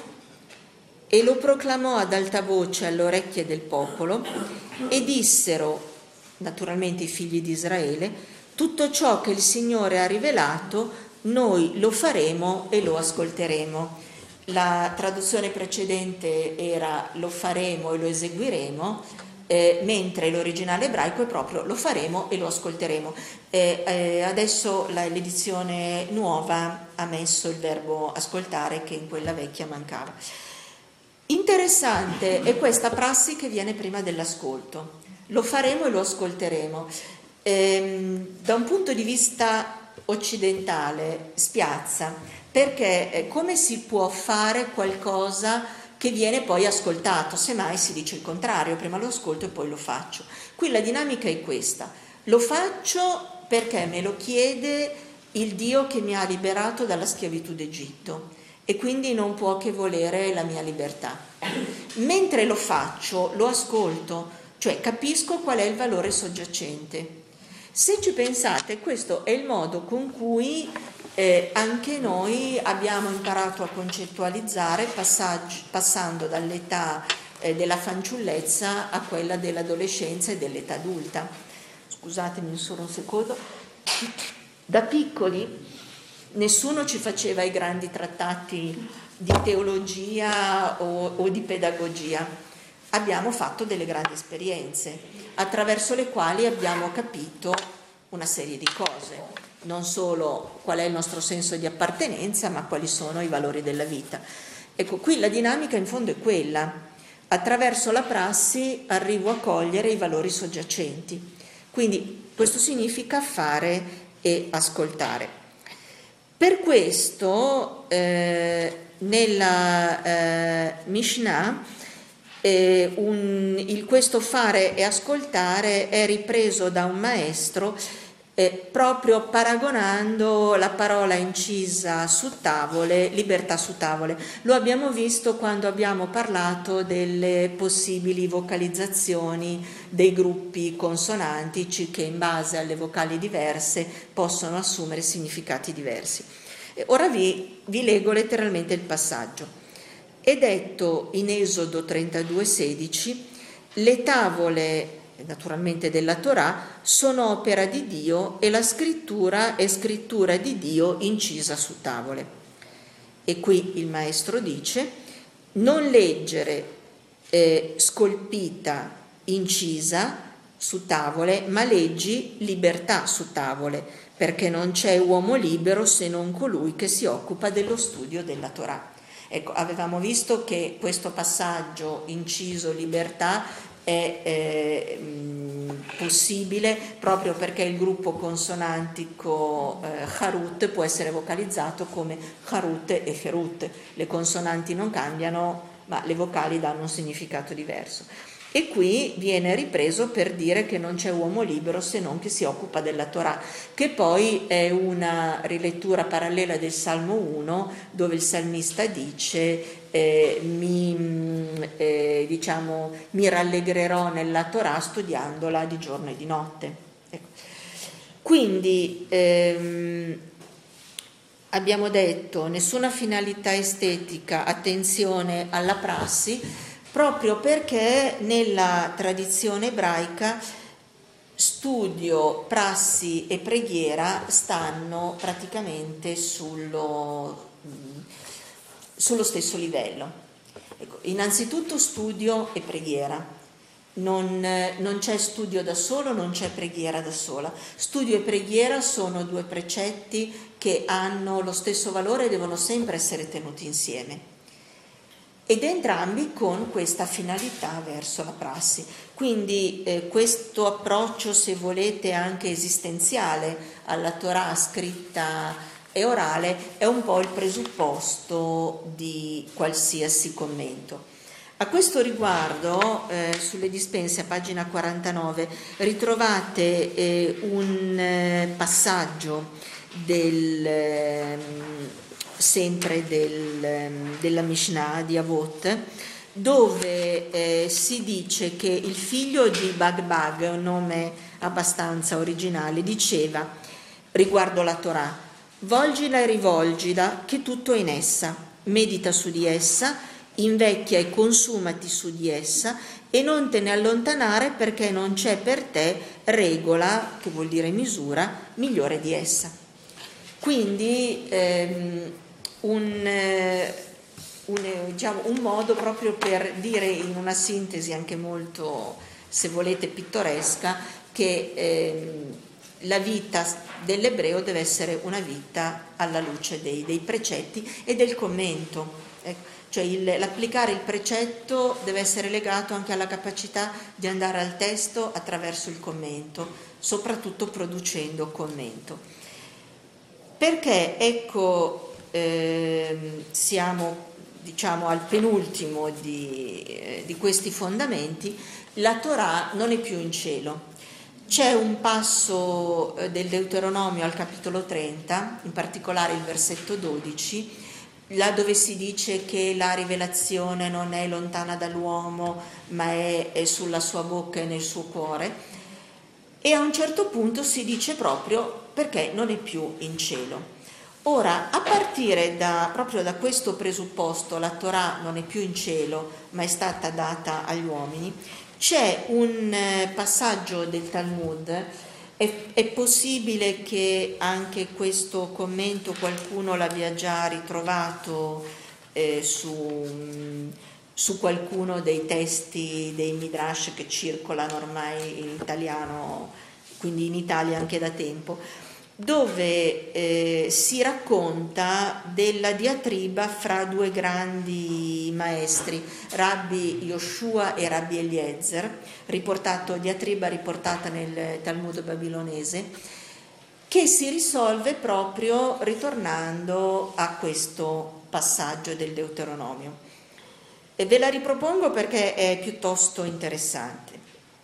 e lo proclamò ad alta voce alle orecchie del popolo, e dissero, naturalmente i figli di Israele, tutto ciò che il Signore ha rivelato noi lo faremo e lo ascolteremo. La traduzione precedente era lo faremo e lo eseguiremo, eh, mentre l'originale ebraico è proprio lo faremo e lo ascolteremo. Eh, eh, adesso la, l'edizione nuova ha messo il verbo ascoltare, che in quella vecchia mancava. Interessante è questa prassi che viene prima dell'ascolto. Lo faremo e lo ascolteremo. Eh, da un punto di vista occidentale spiazza, perché eh, come si può fare qualcosa che viene poi ascoltato? Semmai si dice il contrario, prima lo ascolto e poi lo faccio. Qui la dinamica è questa: lo faccio perché me lo chiede il Dio che mi ha liberato dalla schiavitù d'Egitto e quindi non può che volere la mia libertà. Mentre lo faccio, lo ascolto, cioè capisco qual è il valore soggiacente. Se ci pensate, questo è il modo con cui eh, anche noi abbiamo imparato a concettualizzare, passando dall'età eh, della fanciullezza a quella dell'adolescenza e dell'età adulta. Scusatemi solo un secondo. Da piccoli nessuno ci faceva i grandi trattati di teologia o, o di pedagogia. Abbiamo fatto delle grandi esperienze attraverso le quali abbiamo capito una serie di cose, non solo qual è il nostro senso di appartenenza, ma quali sono i valori della vita. Ecco, qui la dinamica in fondo è quella: attraverso la prassi arrivo a cogliere i valori soggiacenti. Quindi questo significa fare e ascoltare. Per questo eh, nella eh, Mishnah Eh, un, il, questo fare e ascoltare è ripreso da un maestro eh, proprio paragonando la parola incisa su tavole, libertà su tavole. Lo abbiamo visto quando abbiamo parlato delle possibili vocalizzazioni dei gruppi consonantici che in base alle vocali diverse possono assumere significati diversi. E ora vi, vi leggo letteralmente il passaggio. È detto in Esodo trentadue sedici: le tavole naturalmente della Torah sono opera di Dio e la scrittura è scrittura di Dio incisa su tavole. E qui il maestro dice: non leggere eh, scolpita, incisa su tavole, ma leggi libertà su tavole, perché non c'è uomo libero se non colui che si occupa dello studio della Torah. Ecco, avevamo visto che questo passaggio inciso libertà è eh, mh, possibile proprio perché il gruppo consonantico eh, Harut può essere vocalizzato come Harut e Herut. Le consonanti non cambiano, ma le vocali danno un significato diverso. E qui viene ripreso per dire che non c'è uomo libero se non chi si occupa della Torah, che poi è una rilettura parallela del Salmo uno, dove il salmista dice eh, mi, eh, diciamo, mi rallegrerò nella Torah studiandola di giorno e di notte. Ecco. Quindi ehm, abbiamo detto nessuna finalità estetica, attenzione alla prassi, proprio perché nella tradizione ebraica studio, prassi e preghiera stanno praticamente sullo, sullo stesso livello. Ecco, innanzitutto studio e preghiera. Non, non c'è studio da solo, non c'è preghiera da sola. Studio e preghiera sono due precetti che hanno lo stesso valore e devono sempre essere tenuti insieme. Ed entrambi con questa finalità verso la prassi. Quindi eh, questo approccio, se volete, anche esistenziale alla Torah scritta e orale è un po' il presupposto di qualsiasi commento. A questo riguardo, eh, sulle dispense a pagina quarantanove, ritrovate eh, un eh, passaggio del... Eh, sempre del, della Mishnah di Avot, dove eh, si dice che il figlio di Bagbag, un nome abbastanza originale, diceva riguardo la Torah: volgila e rivolgila che tutto è in essa, medita su di essa, invecchia e consumati su di essa e non te ne allontanare, perché non c'è per te regola, che vuol dire misura, migliore di essa. Quindi ehm, un, un, diciamo, un modo proprio per dire in una sintesi anche molto, se volete, pittoresca, che ehm, la vita dell'ebreo deve essere una vita alla luce dei, dei precetti e del commento. Ecco, cioè il, l'applicare il precetto deve essere legato anche alla capacità di andare al testo attraverso il commento, soprattutto producendo commento. Perché, ecco, eh, siamo diciamo al penultimo di, eh, di questi fondamenti, la Torah non è più in cielo. C'è un passo eh, del Deuteronomio al capitolo trenta, in particolare il versetto dodici, là dove si dice che la rivelazione non è lontana dall'uomo, ma è, è sulla sua bocca e nel suo cuore, e a un certo punto si dice proprio perché non è più in cielo. Ora, a partire da, proprio da questo presupposto, la Torah non è più in cielo, ma è stata data agli uomini, c'è un eh, passaggio del Talmud, è, è possibile che anche questo commento qualcuno l'abbia già ritrovato eh, su, su qualcuno dei testi dei Midrash che circolano ormai in italiano, quindi in Italia anche da tempo, dove eh, si racconta della diatriba fra due grandi maestri, Rabbi Yoshua e Rabbi Eliezer, riportato, diatriba riportata nel Talmud babilonese, che si risolve proprio ritornando a questo passaggio del Deuteronomio. E ve la ripropongo perché è piuttosto interessante.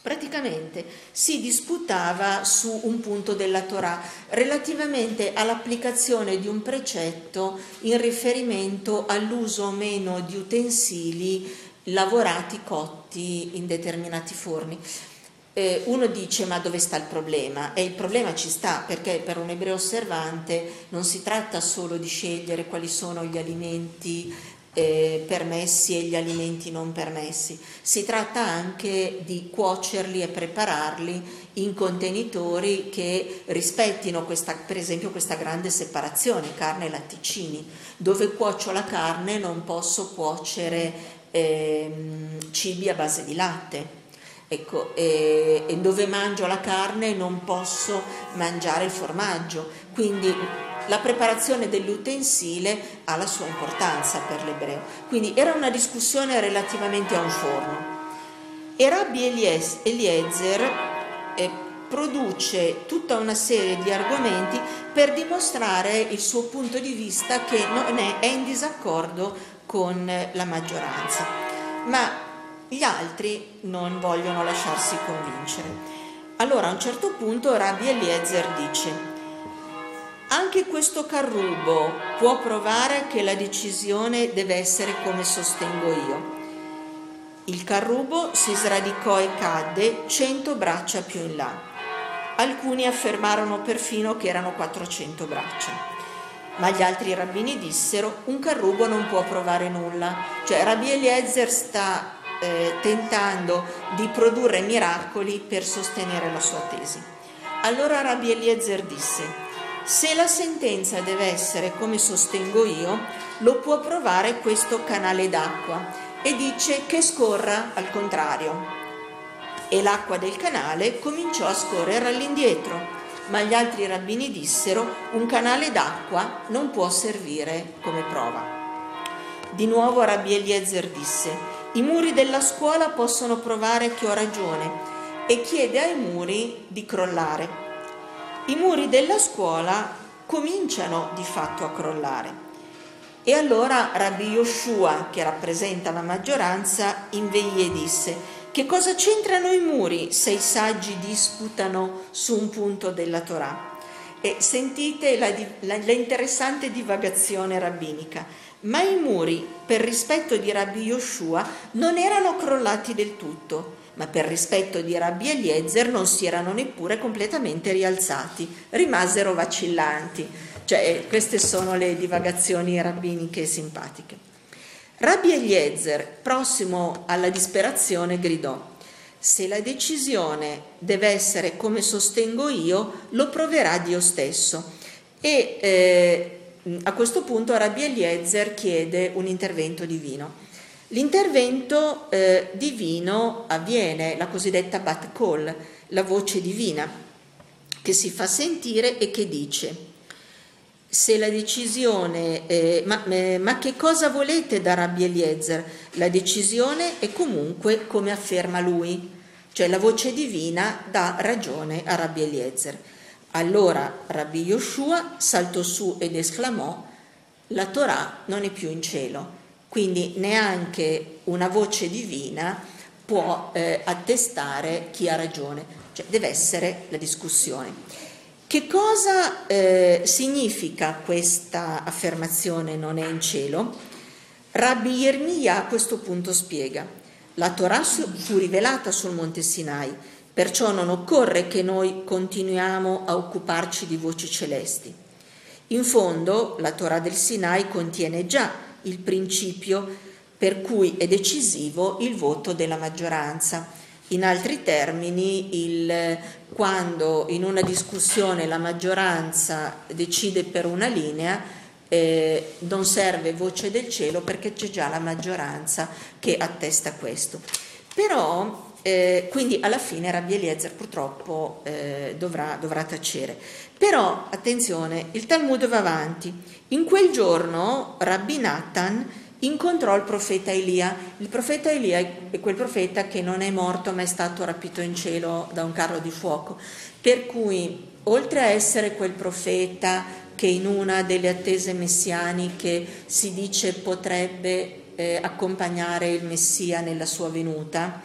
praticamente si disputava su un punto della Torah relativamente all'applicazione di un precetto in riferimento all'uso o meno di utensili lavorati, cotti in determinati forni. Eh, uno dice: ma dove sta il problema? E il problema ci sta, perché per un ebreo osservante non si tratta solo di scegliere quali sono gli alimenti eh, permessi e gli alimenti non permessi, si tratta anche di cuocerli e prepararli in contenitori che rispettino questa, per esempio, questa grande separazione carne e latticini. Dove cuocio la carne non posso cuocere eh, cibi a base di latte. Ecco, e, e dove mangio la carne non posso mangiare il formaggio, quindi la preparazione dell'utensile ha la sua importanza per l'ebreo. Quindi era una discussione relativamente a un forno. E Rabbi Eliezer eh, produce tutta una serie di argomenti per dimostrare il suo punto di vista, che non è, è in disaccordo con la maggioranza. Ma gli altri non vogliono lasciarsi convincere. Allora a un certo punto Rabbi Eliezer dice: anche questo carrubo può provare che la decisione deve essere come sostengo io. Il carrubo si sradicò e cadde cento braccia più in là. Alcuni affermarono perfino che erano quattrocento braccia. Ma gli altri rabbini dissero: un carrubo non può provare nulla. Cioè Rabbi Eliezer sta Eh, tentando di produrre miracoli per sostenere la sua tesi. Allora Rabbi Eliezer disse: se la sentenza deve essere come sostengo io, lo può provare questo canale d'acqua, e dice che scorra al contrario. E l'acqua del canale cominciò a scorrere all'indietro, ma gli altri rabbini dissero: un canale d'acqua non può servire come prova. Di nuovo Rabbi Eliezer disse: i muri della scuola possono provare che ho ragione, e chiede ai muri di crollare. I muri della scuola cominciano di fatto a crollare. E allora Rabbi Yoshua, che rappresenta la maggioranza, inveì e disse: che cosa c'entrano i muri se i saggi disputano su un punto della Torah? E sentite la, la, la interessante divagazione rabbinica. Ma i muri, per rispetto di Rabbi Yoshua, non erano crollati del tutto, ma per rispetto di Rabbi Eliezer non si erano neppure completamente rialzati, rimasero vacillanti. Cioè, queste sono le divagazioni rabbiniche simpatiche. Rabbi Eliezer, prossimo alla disperazione, gridò: se la decisione deve essere come sostengo io, lo proverà Dio stesso. E eh, a questo punto Rabbi Eliezer chiede un intervento divino. L'intervento eh, divino avviene, la cosiddetta bat kol, la voce divina, che si fa sentire e che dice: se la decisione, eh, ma, eh, ma che cosa volete da Rabbi Eliezer? La decisione è comunque come afferma lui, cioè la voce divina dà ragione a Rabbi Eliezer. Allora Rabbi Yoshua saltò su ed esclamò: la Torah non è più in cielo. Quindi neanche una voce divina può eh, attestare chi ha ragione, cioè deve essere la discussione. Che cosa eh, significa questa affermazione non è in cielo? Rabbi Yermia a questo punto spiega: la Torah fu rivelata sul monte Sinai, perciò non occorre che noi continuiamo a occuparci di voci celesti. In fondo, la Torah del Sinai contiene già il principio per cui è decisivo il voto della maggioranza. In altri termini, il, quando in una discussione la maggioranza decide per una linea, eh, non serve voce del cielo perché c'è già la maggioranza che attesta questo. Però Eh, quindi alla fine Rabbi Eliezer purtroppo eh, dovrà, dovrà tacere. Però, attenzione, il Talmud va avanti. In quel giorno Rabbi Natan incontrò il profeta Elia. Il profeta Elia è quel profeta che non è morto ma è stato rapito in cielo da un carro di fuoco. Per cui, oltre a essere quel profeta che in una delle attese messianiche si dice potrebbe eh, accompagnare il Messia nella sua venuta,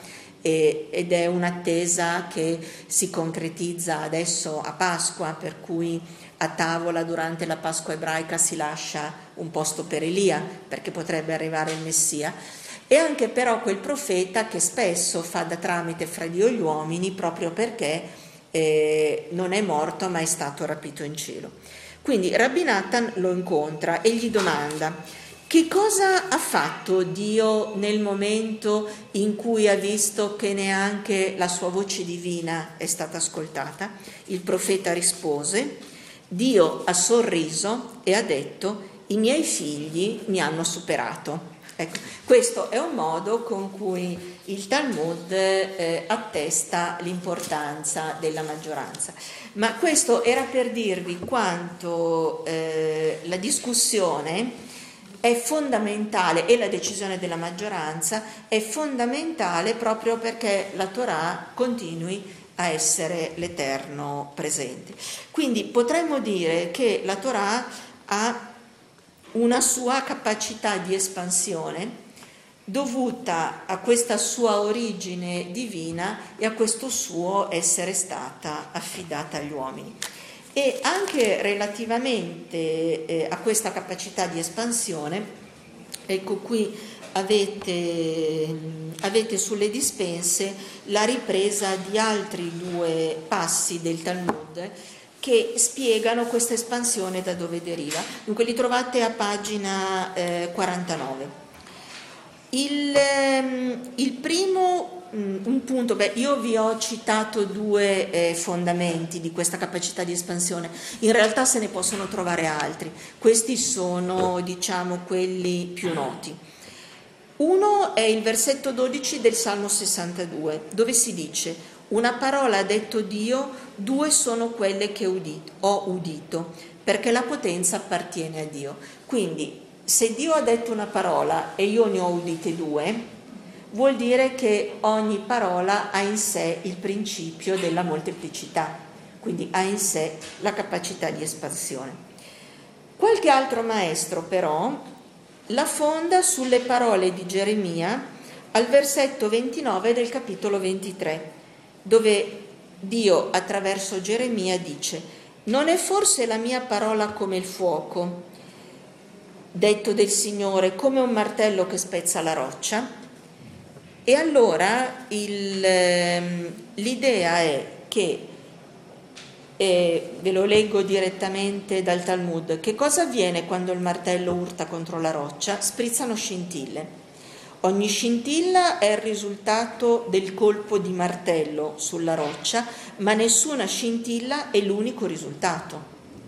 e, ed è un'attesa che si concretizza adesso a Pasqua, per cui a tavola durante la Pasqua ebraica si lascia un posto per Elia, perché potrebbe arrivare il Messia, e anche però quel profeta che spesso fa da tramite fra Dio e gli uomini, proprio perché eh, non è morto ma è stato rapito in cielo. Quindi Rabbi Natan lo incontra e gli domanda: che cosa ha fatto Dio nel momento in cui ha visto che neanche la sua voce divina è stata ascoltata? Il profeta rispose: Dio ha sorriso e ha detto: i miei figli mi hanno superato. Ecco, questo è un modo con cui il Talmud eh, attesta l'importanza della maggioranza. Ma questo era per dirvi quanto eh, la discussione è fondamentale, e la decisione della maggioranza è fondamentale proprio perché la Torah continui a essere l'eterno presente. Quindi potremmo dire che la Torah ha una sua capacità di espansione dovuta a questa sua origine divina e a questo suo essere stata affidata agli uomini. E anche relativamente eh, a questa capacità di espansione, ecco qui avete, avete sulle dispense la ripresa di altri due passi del Talmud che spiegano questa espansione da dove deriva. Dunque li trovate a pagina eh, quarantanove. Il, ehm, il primo, mh, un punto, beh, io vi ho citato due eh, fondamenti di questa capacità di espansione, in realtà se ne possono trovare altri, questi sono diciamo quelli più noti. Uno è il versetto dodici del Salmo sessantadue, dove si dice: una parola ha detto Dio, due sono quelle che udito, ho udito, perché la potenza appartiene a Dio. Quindi, se Dio ha detto una parola e io ne ho udite due, vuol dire che ogni parola ha in sé il principio della molteplicità, quindi ha in sé la capacità di espansione. Qualche altro maestro, però, la fonda sulle parole di Geremia al versetto ventinove del capitolo ventitré, dove Dio attraverso Geremia dice: non è forse la mia parola come il fuoco, detto del Signore, come un martello che spezza la roccia? E allora il, l'idea è che, eh, ve lo leggo direttamente dal Talmud, che cosa avviene quando il martello urta contro la roccia? Sprizzano scintille. Ogni scintilla è il risultato del colpo di martello sulla roccia, ma nessuna scintilla è l'unico risultato.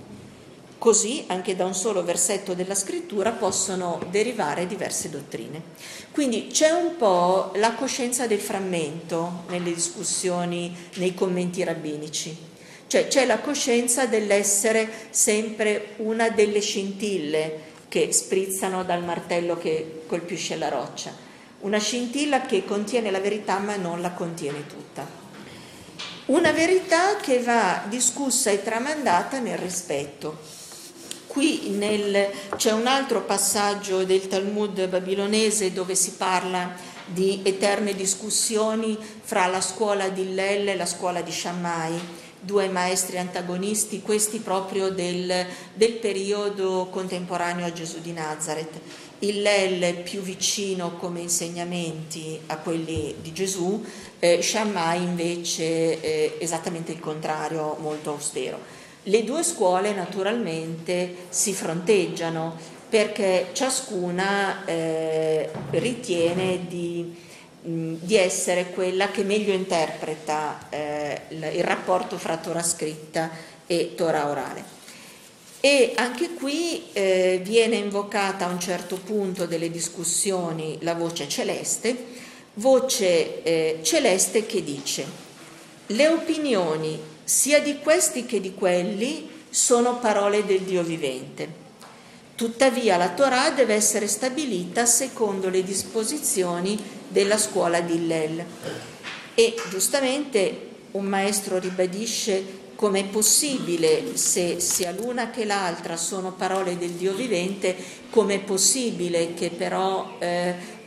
Così anche da un solo versetto della scrittura possono derivare diverse dottrine. Quindi c'è un po' la coscienza del frammento nelle discussioni, nei commenti rabbinici. Cioè c'è la coscienza dell'essere sempre una delle scintille che sprizzano dal martello che colpisce la roccia. Una scintilla che contiene la verità ma non la contiene tutta. Una verità che va discussa e tramandata nel rispetto. Qui nel, c'è un altro passaggio del Talmud babilonese dove si parla di eterne discussioni fra la scuola di Hillel e la scuola di Shammai, due maestri antagonisti, questi proprio del, del periodo contemporaneo a Gesù di Nazareth. Hillel più vicino come insegnamenti a quelli di Gesù, eh, Shammai invece eh, esattamente il contrario, molto austero. Le due scuole naturalmente si fronteggiano perché ciascuna eh, ritiene di, mh, di essere quella che meglio interpreta eh, il rapporto fra Torah scritta e Torah orale. E anche qui eh, viene invocata a un certo punto delle discussioni la voce celeste, voce eh, celeste che dice: le opinioni sia di questi che di quelli sono parole del Dio vivente. Tuttavia la Torah deve essere stabilita secondo le disposizioni della scuola di Hillel. E giustamente un maestro ribadisce: com'è possibile, se sia l'una che l'altra sono parole del Dio vivente, com'è possibile che però eh,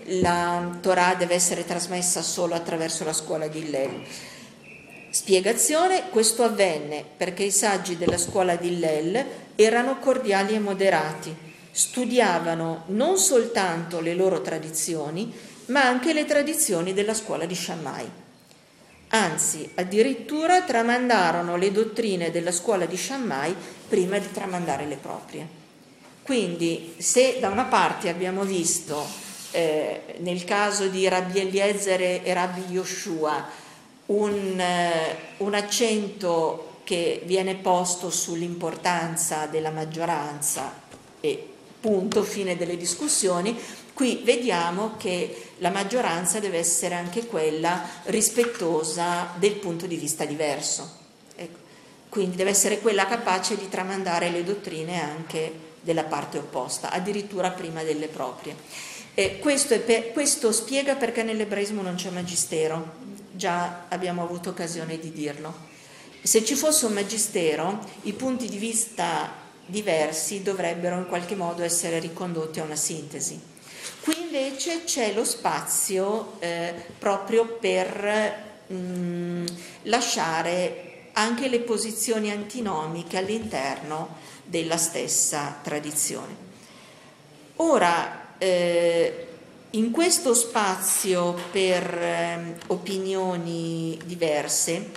la Torah deve essere trasmessa solo attraverso la scuola di Hillel. Spiegazione: questo avvenne perché i saggi della scuola di Hillel erano cordiali e moderati, studiavano non soltanto le loro tradizioni, ma anche le tradizioni della scuola di Shammai. Anzi, addirittura tramandarono le dottrine della scuola di Shammai prima di tramandare le proprie. Quindi, se da una parte abbiamo visto, eh, nel caso di Rabbi Eliezer e Rabbi Yoshua, un, eh, un accento che viene posto sull'importanza della maggioranza e punto, fine delle discussioni, qui vediamo che la maggioranza deve essere anche quella rispettosa del punto di vista diverso. Ecco. Quindi deve essere quella capace di tramandare le dottrine anche della parte opposta, addirittura prima delle proprie. Eh, questo, è per, questo spiega perché nell'ebraismo non c'è magistero, già abbiamo avuto occasione di dirlo. Se ci fosse un magistero, i punti di vista diversi dovrebbero in qualche modo essere ricondotti a una sintesi. Qui invece c'è lo spazio eh, proprio per mh, lasciare anche le posizioni antinomiche all'interno della stessa tradizione. Ora, eh, in questo spazio per eh, opinioni diverse,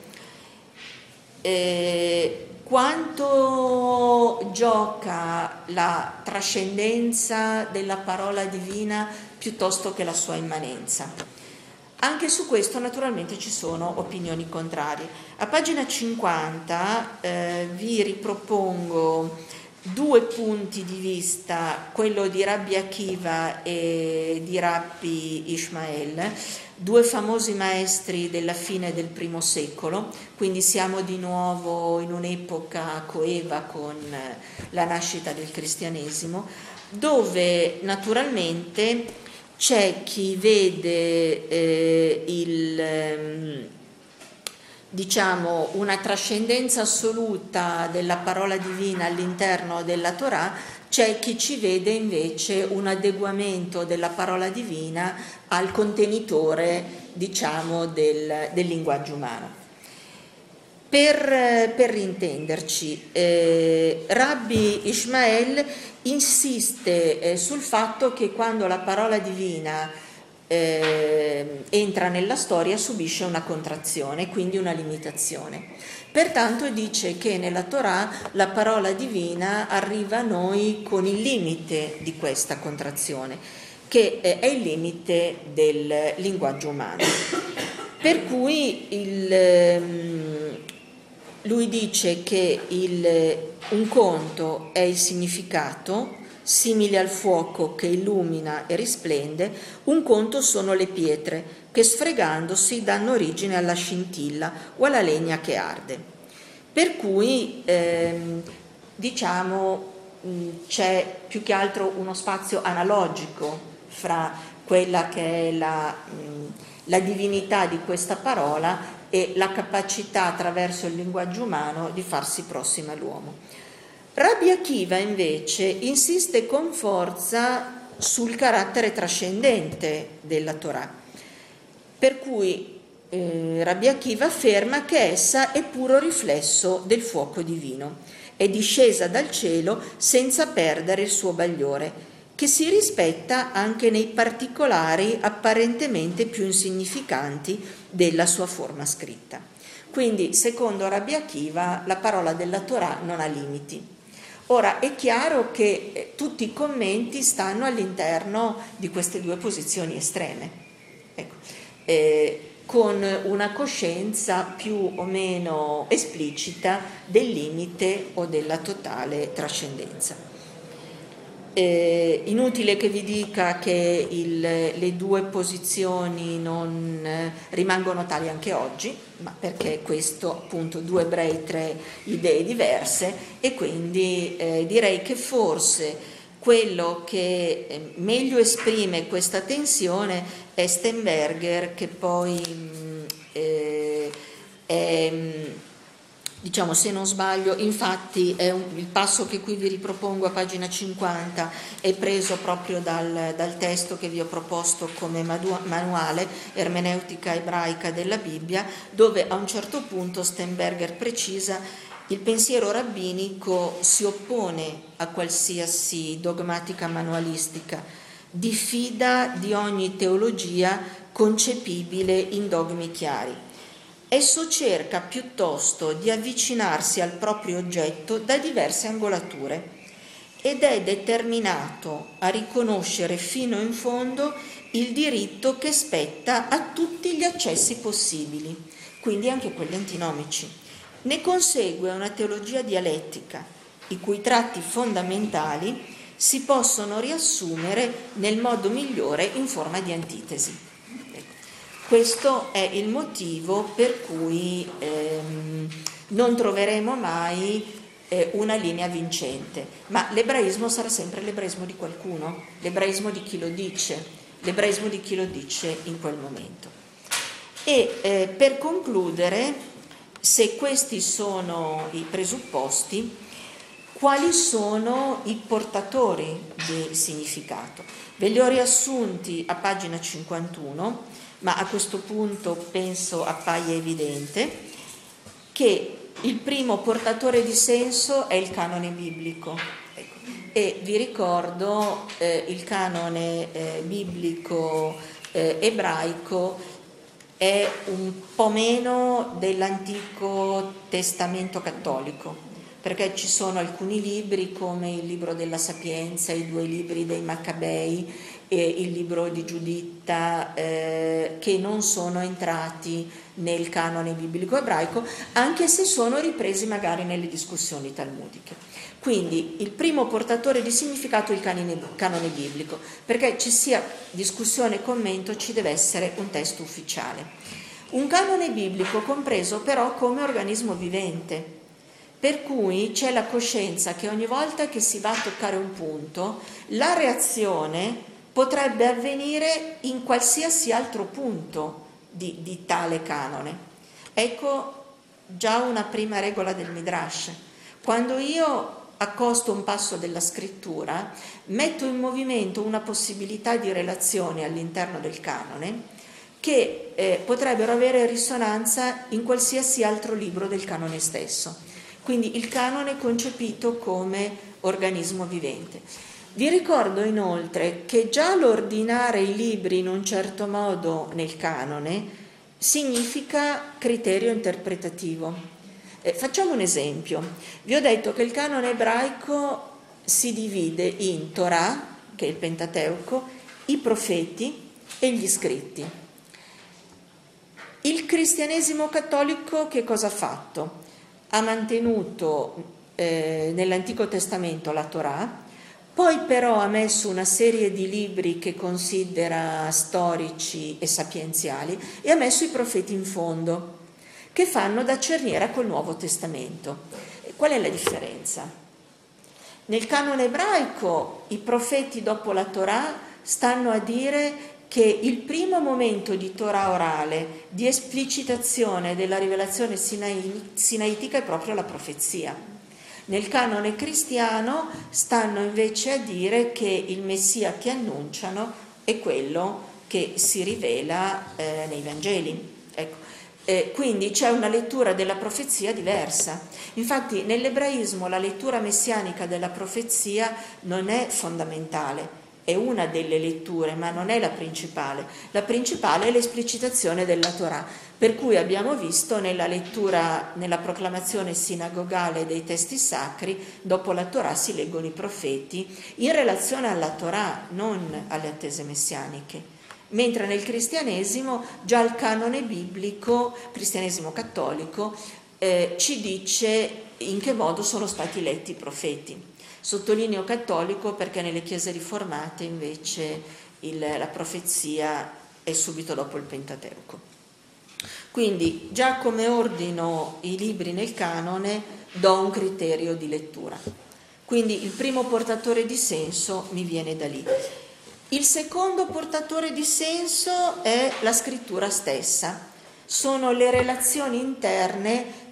eh, quanto gioca la trascendenza della parola divina piuttosto che la sua immanenza? Anche su questo naturalmente ci sono opinioni contrarie. A pagina cinquanta eh, vi ripropongo due punti di vista, quello di Rabbi Akiva e di Rabbi Ishmael, due famosi maestri della fine del primo secolo, quindi siamo di nuovo in un'epoca coeva con la nascita del cristianesimo, dove naturalmente c'è chi vede eh, il, diciamo, una trascendenza assoluta della parola divina all'interno della Torah, c'è chi ci vede invece un adeguamento della parola divina al contenitore, diciamo, del, del linguaggio umano. Per, per intenderci, eh, Rabbi Ishmael insiste eh, sul fatto che quando la parola divina eh, entra nella storia subisce una contrazione, quindi una limitazione. Pertanto dice che nella Torah la parola divina arriva a noi con il limite di questa contrazione, che è il limite del linguaggio umano. Per cui il, lui dice che il, un conto è il significato, simile al fuoco che illumina e risplende, un conto sono le pietre che sfregandosi danno origine alla scintilla o alla legna che arde. Per cui ehm, diciamo mh, c'è più che altro uno spazio analogico fra quella che è la, mh, la divinità di questa parola e la capacità attraverso il linguaggio umano di farsi prossima all'uomo. Rabbi Akiva invece insiste con forza sul carattere trascendente della Torah, per cui eh, Rabbi Akiva afferma che essa è puro riflesso del fuoco divino, è discesa dal cielo senza perdere il suo bagliore, che si rispetta anche nei particolari apparentemente più insignificanti della sua forma scritta. Quindi, secondo Rabbi Akiva, la parola della Torah non ha limiti. Ora, è chiaro che eh, tutti i commenti stanno all'interno di queste due posizioni estreme, ecco, eh, con una coscienza più o meno esplicita del limite o della totale trascendenza. Eh, inutile che vi dica che il, le due posizioni non eh, rimangono tali anche oggi, ma perché questo appunto due ebrei, tre idee diverse, e quindi eh, direi che forse quello che eh, meglio esprime questa tensione è Sternberger, che poi mh, eh, è, Diciamo, se non sbaglio, infatti è un, il passo che qui vi ripropongo a pagina cinquanta è preso proprio dal, dal testo che vi ho proposto come manuale Ermeneutica ebraica della Bibbia, dove a un certo punto Sternberger precisa: il pensiero rabbinico si oppone a qualsiasi dogmatica manualistica, diffida di ogni teologia concepibile in dogmi chiari. Esso cerca piuttosto di avvicinarsi al proprio oggetto da diverse angolature ed è determinato a riconoscere fino in fondo il diritto che spetta a tutti gli accessi possibili, quindi anche quelli antinomici. Ne consegue una teologia dialettica, i cui tratti fondamentali si possono riassumere nel modo migliore in forma di antitesi. Questo è il motivo per cui ehm, non troveremo mai eh, una linea vincente, ma l'ebraismo sarà sempre l'ebraismo di qualcuno, l'ebraismo di chi lo dice, l'ebraismo di chi lo dice in quel momento. E eh, per concludere, se questi sono i presupposti, quali sono i portatori di significato? Ve li ho riassunti a pagina cinquantuno, ma a questo punto penso appaia evidente che il primo portatore di senso è il canone biblico. Ecco. E vi ricordo eh, il canone eh, biblico eh, ebraico è un po' meno dell'Antico Testamento cattolico, perché ci sono alcuni libri come il libro della Sapienza, i due libri dei Maccabei e il libro di Giuditta eh, che non sono entrati nel canone biblico ebraico, anche se sono ripresi magari nelle discussioni talmudiche. Quindi il primo portatore di significato è il canone, canone biblico, perché ci sia discussione e commento ci deve essere un testo ufficiale. Un canone biblico compreso però come organismo vivente, per cui c'è la coscienza che ogni volta che si va a toccare un punto, la reazione potrebbe avvenire in qualsiasi altro punto di, di tale canone. Ecco già una prima regola del Midrash. Quando io accosto un passo della scrittura, metto in movimento una possibilità di relazione all'interno del canone che eh, potrebbero avere risonanza in qualsiasi altro libro del canone stesso. Quindi il canone è concepito come organismo vivente. Vi ricordo inoltre che già l'ordinare i libri in un certo modo nel canone significa criterio interpretativo. Eh, facciamo un esempio. Vi ho detto che il canone ebraico si divide in Torah, che è il Pentateuco, i profeti e gli scritti. Il cristianesimo cattolico che cosa ha fatto? Ha mantenuto eh, nell'Antico Testamento la Torah, poi però ha messo una serie di libri che considera storici e sapienziali e ha messo i profeti in fondo, che fanno da cerniera col Nuovo Testamento. Qual è la differenza? Nel canone ebraico i profeti dopo la Torah stanno a dire che il primo momento di Torah orale, di esplicitazione della rivelazione sinaitica è proprio la profezia. Nel canone cristiano stanno invece a dire che il Messia che annunciano è quello che si rivela eh, nei Vangeli. Ecco. Eh, quindi c'è una lettura della profezia diversa. Infatti nell'ebraismo la lettura messianica della profezia non è fondamentale, è una delle letture, ma non è la principale. La principale è l'esplicitazione della Torah, per cui abbiamo visto nella lettura, nella proclamazione sinagogale dei testi sacri, dopo la Torah si leggono i profeti in relazione alla Torah, non alle attese messianiche. Mentre nel cristianesimo già il canone biblico, cristianesimo cattolico, eh, ci dice in che modo sono stati letti i profeti. Sottolineo cattolico perché nelle chiese riformate invece il, la profezia è subito dopo il Pentateuco. Quindi già come ordino i libri nel canone do un criterio di lettura. Quindi il primo portatore di senso mi viene da lì. Il secondo portatore di senso è la scrittura stessa. Sono le relazioni interne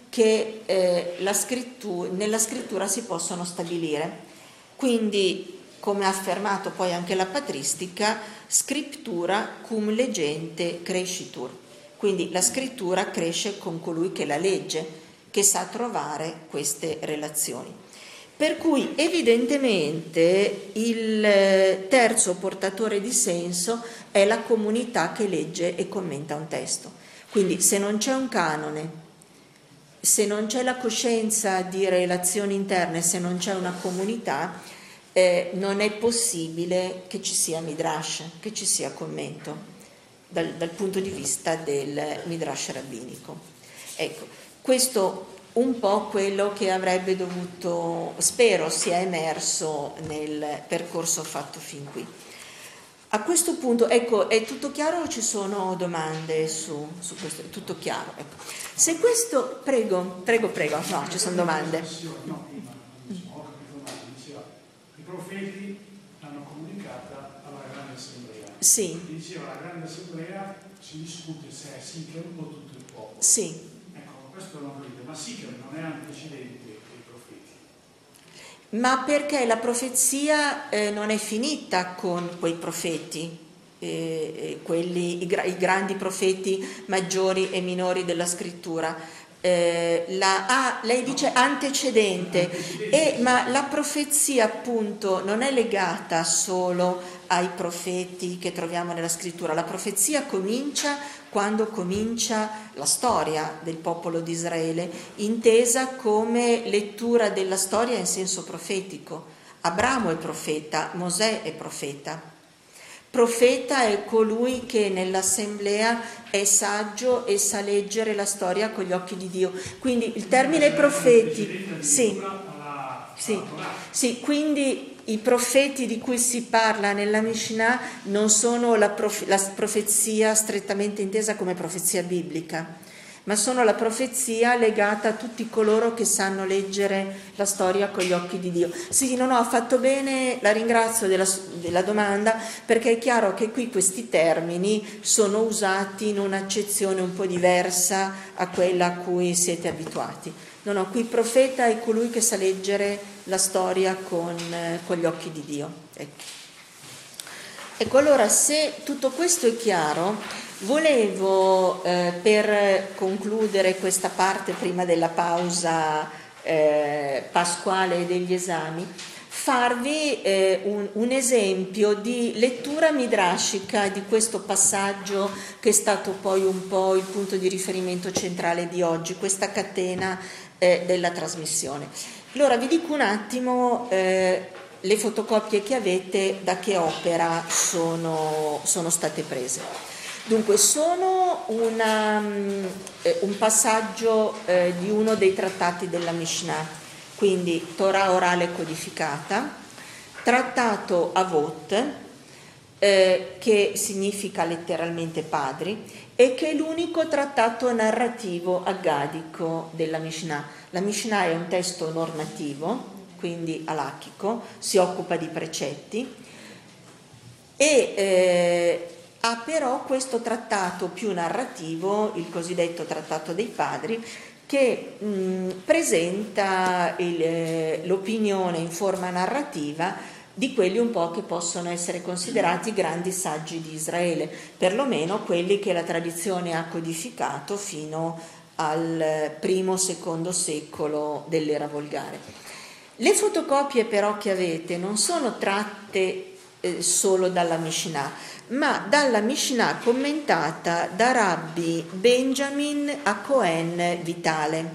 che eh, la scrittura, nella scrittura si possono stabilire. Quindi, come ha affermato poi anche la patristica, scriptura cum legente crescitur. Quindi la scrittura cresce con colui che la legge, che sa trovare queste relazioni. Per cui evidentemente il terzo portatore di senso è la comunità che legge e commenta un testo. Quindi se non c'è un canone, se non c'è la coscienza di relazioni interne, se non c'è una comunità, eh, non è possibile che ci sia midrash, che ci sia commento dal, dal punto di vista del midrash rabbinico. Ecco, questo un po' quello che avrebbe dovuto, spero sia emerso nel percorso fatto fin qui. A questo punto, ecco, è tutto chiaro o ci sono domande su, su questo? È tutto chiaro. Ecco. Se questo, prego, prego, prego, no, ci sono domande. No, prima, ho capito male, diceva, i profeti l'hanno comunicata alla grande assemblea. Sì. Diceva, la grande assemblea si discute se è Sichem o tutto il popolo. Sì. Questo non lo dico, ma Sichem non è antecedente ai profeti. Ma perché la profezia eh, non è finita con quei profeti, eh, quelli, i, gra- i grandi profeti maggiori e minori della scrittura. Eh, la, ah, lei dice antecedente, e, ma la profezia appunto non è legata solo ai profeti che troviamo nella scrittura. La profezia comincia quando comincia la storia del popolo di Israele, intesa come lettura della storia in senso profetico. Abramo è profeta, Mosè è profeta. Profeta è colui che nell'assemblea è saggio e sa leggere la storia con gli occhi di Dio. Quindi il termine profeti, sì, sì, sì, quindi i profeti di cui si parla nella Mishnah non sono la, profe- la profezia strettamente intesa come profezia biblica, ma sono la profezia legata a tutti coloro che sanno leggere la storia con gli occhi di Dio. Sì, no, no, ha fatto bene, la ringrazio della, della domanda, perché è chiaro che qui questi termini sono usati in un'accezione un po' diversa a quella a cui siete abituati. No, no, qui il profeta è colui che sa leggere la storia con, eh, con gli occhi di Dio. Ecco. Ecco, allora, se tutto questo è chiaro, volevo, eh, per concludere questa parte prima della pausa eh, pasquale degli esami, farvi eh, un, un esempio di lettura midrashica di questo passaggio che è stato poi un po' il punto di riferimento centrale di oggi, questa catena eh, della trasmissione. Allora vi dico un attimo eh, le fotocopie che avete, da che opera sono, sono state prese. Dunque, sono una, eh, un passaggio eh, di uno dei trattati della Mishnah, quindi Torah orale codificata, trattato Avot, eh, che significa letteralmente padri, e che è l'unico trattato narrativo aggadico della Mishnah. La Mishnah è un testo normativo, quindi alachico, si occupa di precetti, e eh, ha però questo trattato più narrativo, il cosiddetto trattato dei padri, che mh, presenta il, eh, l'opinione in forma narrativa di quelli un po' che possono essere considerati grandi saggi di Israele, perlomeno quelli che la tradizione ha codificato fino al primo secondo secolo dell'era volgare. Le fotocopie però che avete non sono tratte eh, solo dalla Mishnah, ma dalla Mishnah commentata da Rabbi Benjamin Hakohen Vitale,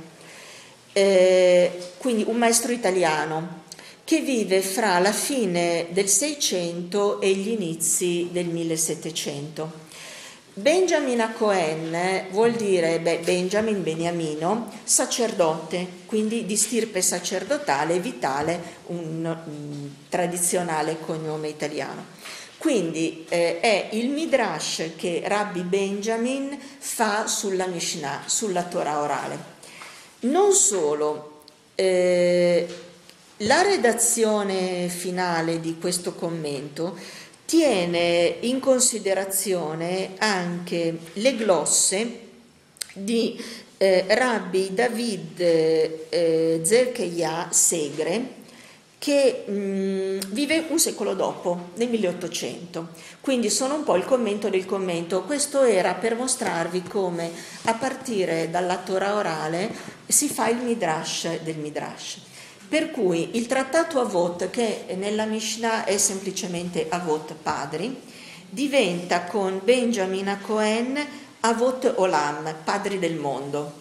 eh, quindi un maestro italiano che vive fra la fine del Seicento e gli inizi del millesettecento. Benjamin Hakohen vuol dire beh, Benjamin Beniamino, sacerdote, quindi di stirpe sacerdotale, Vitale, un, un tradizionale cognome italiano. Quindi eh, è il midrash che Rabbi Benjamin fa sulla Mishnah, sulla Torah orale. Non solo, eh, la redazione finale di questo commento tiene in considerazione anche le glosse di eh, Rabbi David eh, Zerkeia Segre, che mh, vive un secolo dopo, nel milleottocento. Quindi sono un po' il commento del commento. Questo era per mostrarvi come a partire dalla Torah orale si fa il Midrash del Midrash. Per cui il trattato Avot, che nella Mishnah è semplicemente Avot, padri, diventa con Benjamin Cohen Avot Olam, padri del mondo.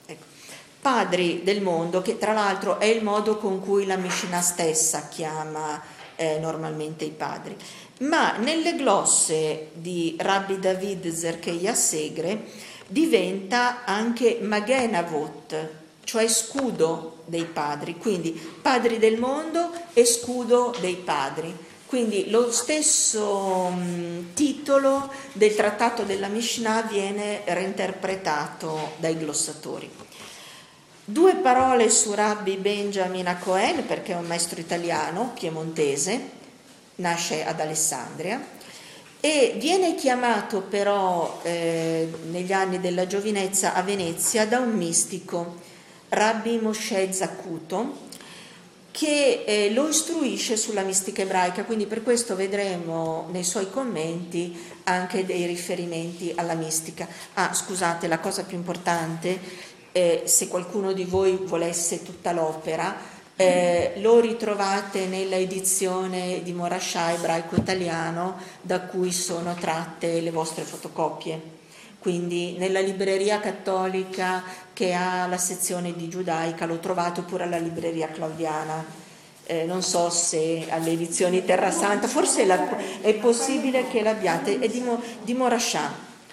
Padri del mondo, che tra l'altro è il modo con cui la Mishnah stessa chiama eh, normalmente i padri. Ma nelle glosse di Rabbi David Zerkeia Segre diventa anche Magen Avot, cioè scudo dei padri, quindi padri del mondo e scudo dei padri. Quindi lo stesso mh, titolo del trattato della Mishnah viene reinterpretato dai glossatori. Due parole su Rabbi Benjamin Cohen, perché è un maestro italiano, piemontese, nasce ad Alessandria e viene chiamato però eh, negli anni della giovinezza a Venezia da un mistico, Rabbi Moshe Zacuto, che eh, lo istruisce sulla mistica ebraica, quindi per questo vedremo nei suoi commenti anche dei riferimenti alla mistica. Ah, scusate, la cosa più importante, Eh, se qualcuno di voi volesse tutta l'opera, eh, lo ritrovate nella edizione di Morashah ebraico-italiano da cui sono tratte le vostre fotocopie. Quindi nella libreria cattolica che ha la sezione di giudaica l'ho trovato, oppure alla libreria claudiana. Eh, non so se alle edizioni Terra Santa, forse la, è possibile che l'abbiate, è di, di Morashah.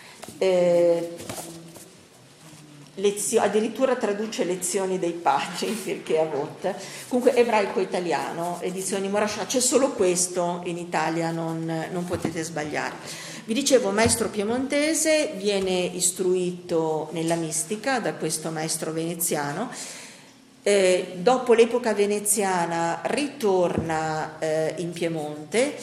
Eh, Lezio, addirittura traduce lezioni dei padri, perché a volte comunque ebraico-italiano, edizioni Morashah, c'è solo questo in Italia, non, non potete sbagliare. Vi dicevo, maestro piemontese, viene istruito nella mistica da questo maestro veneziano. Eh, dopo l'epoca veneziana ritorna eh, in Piemonte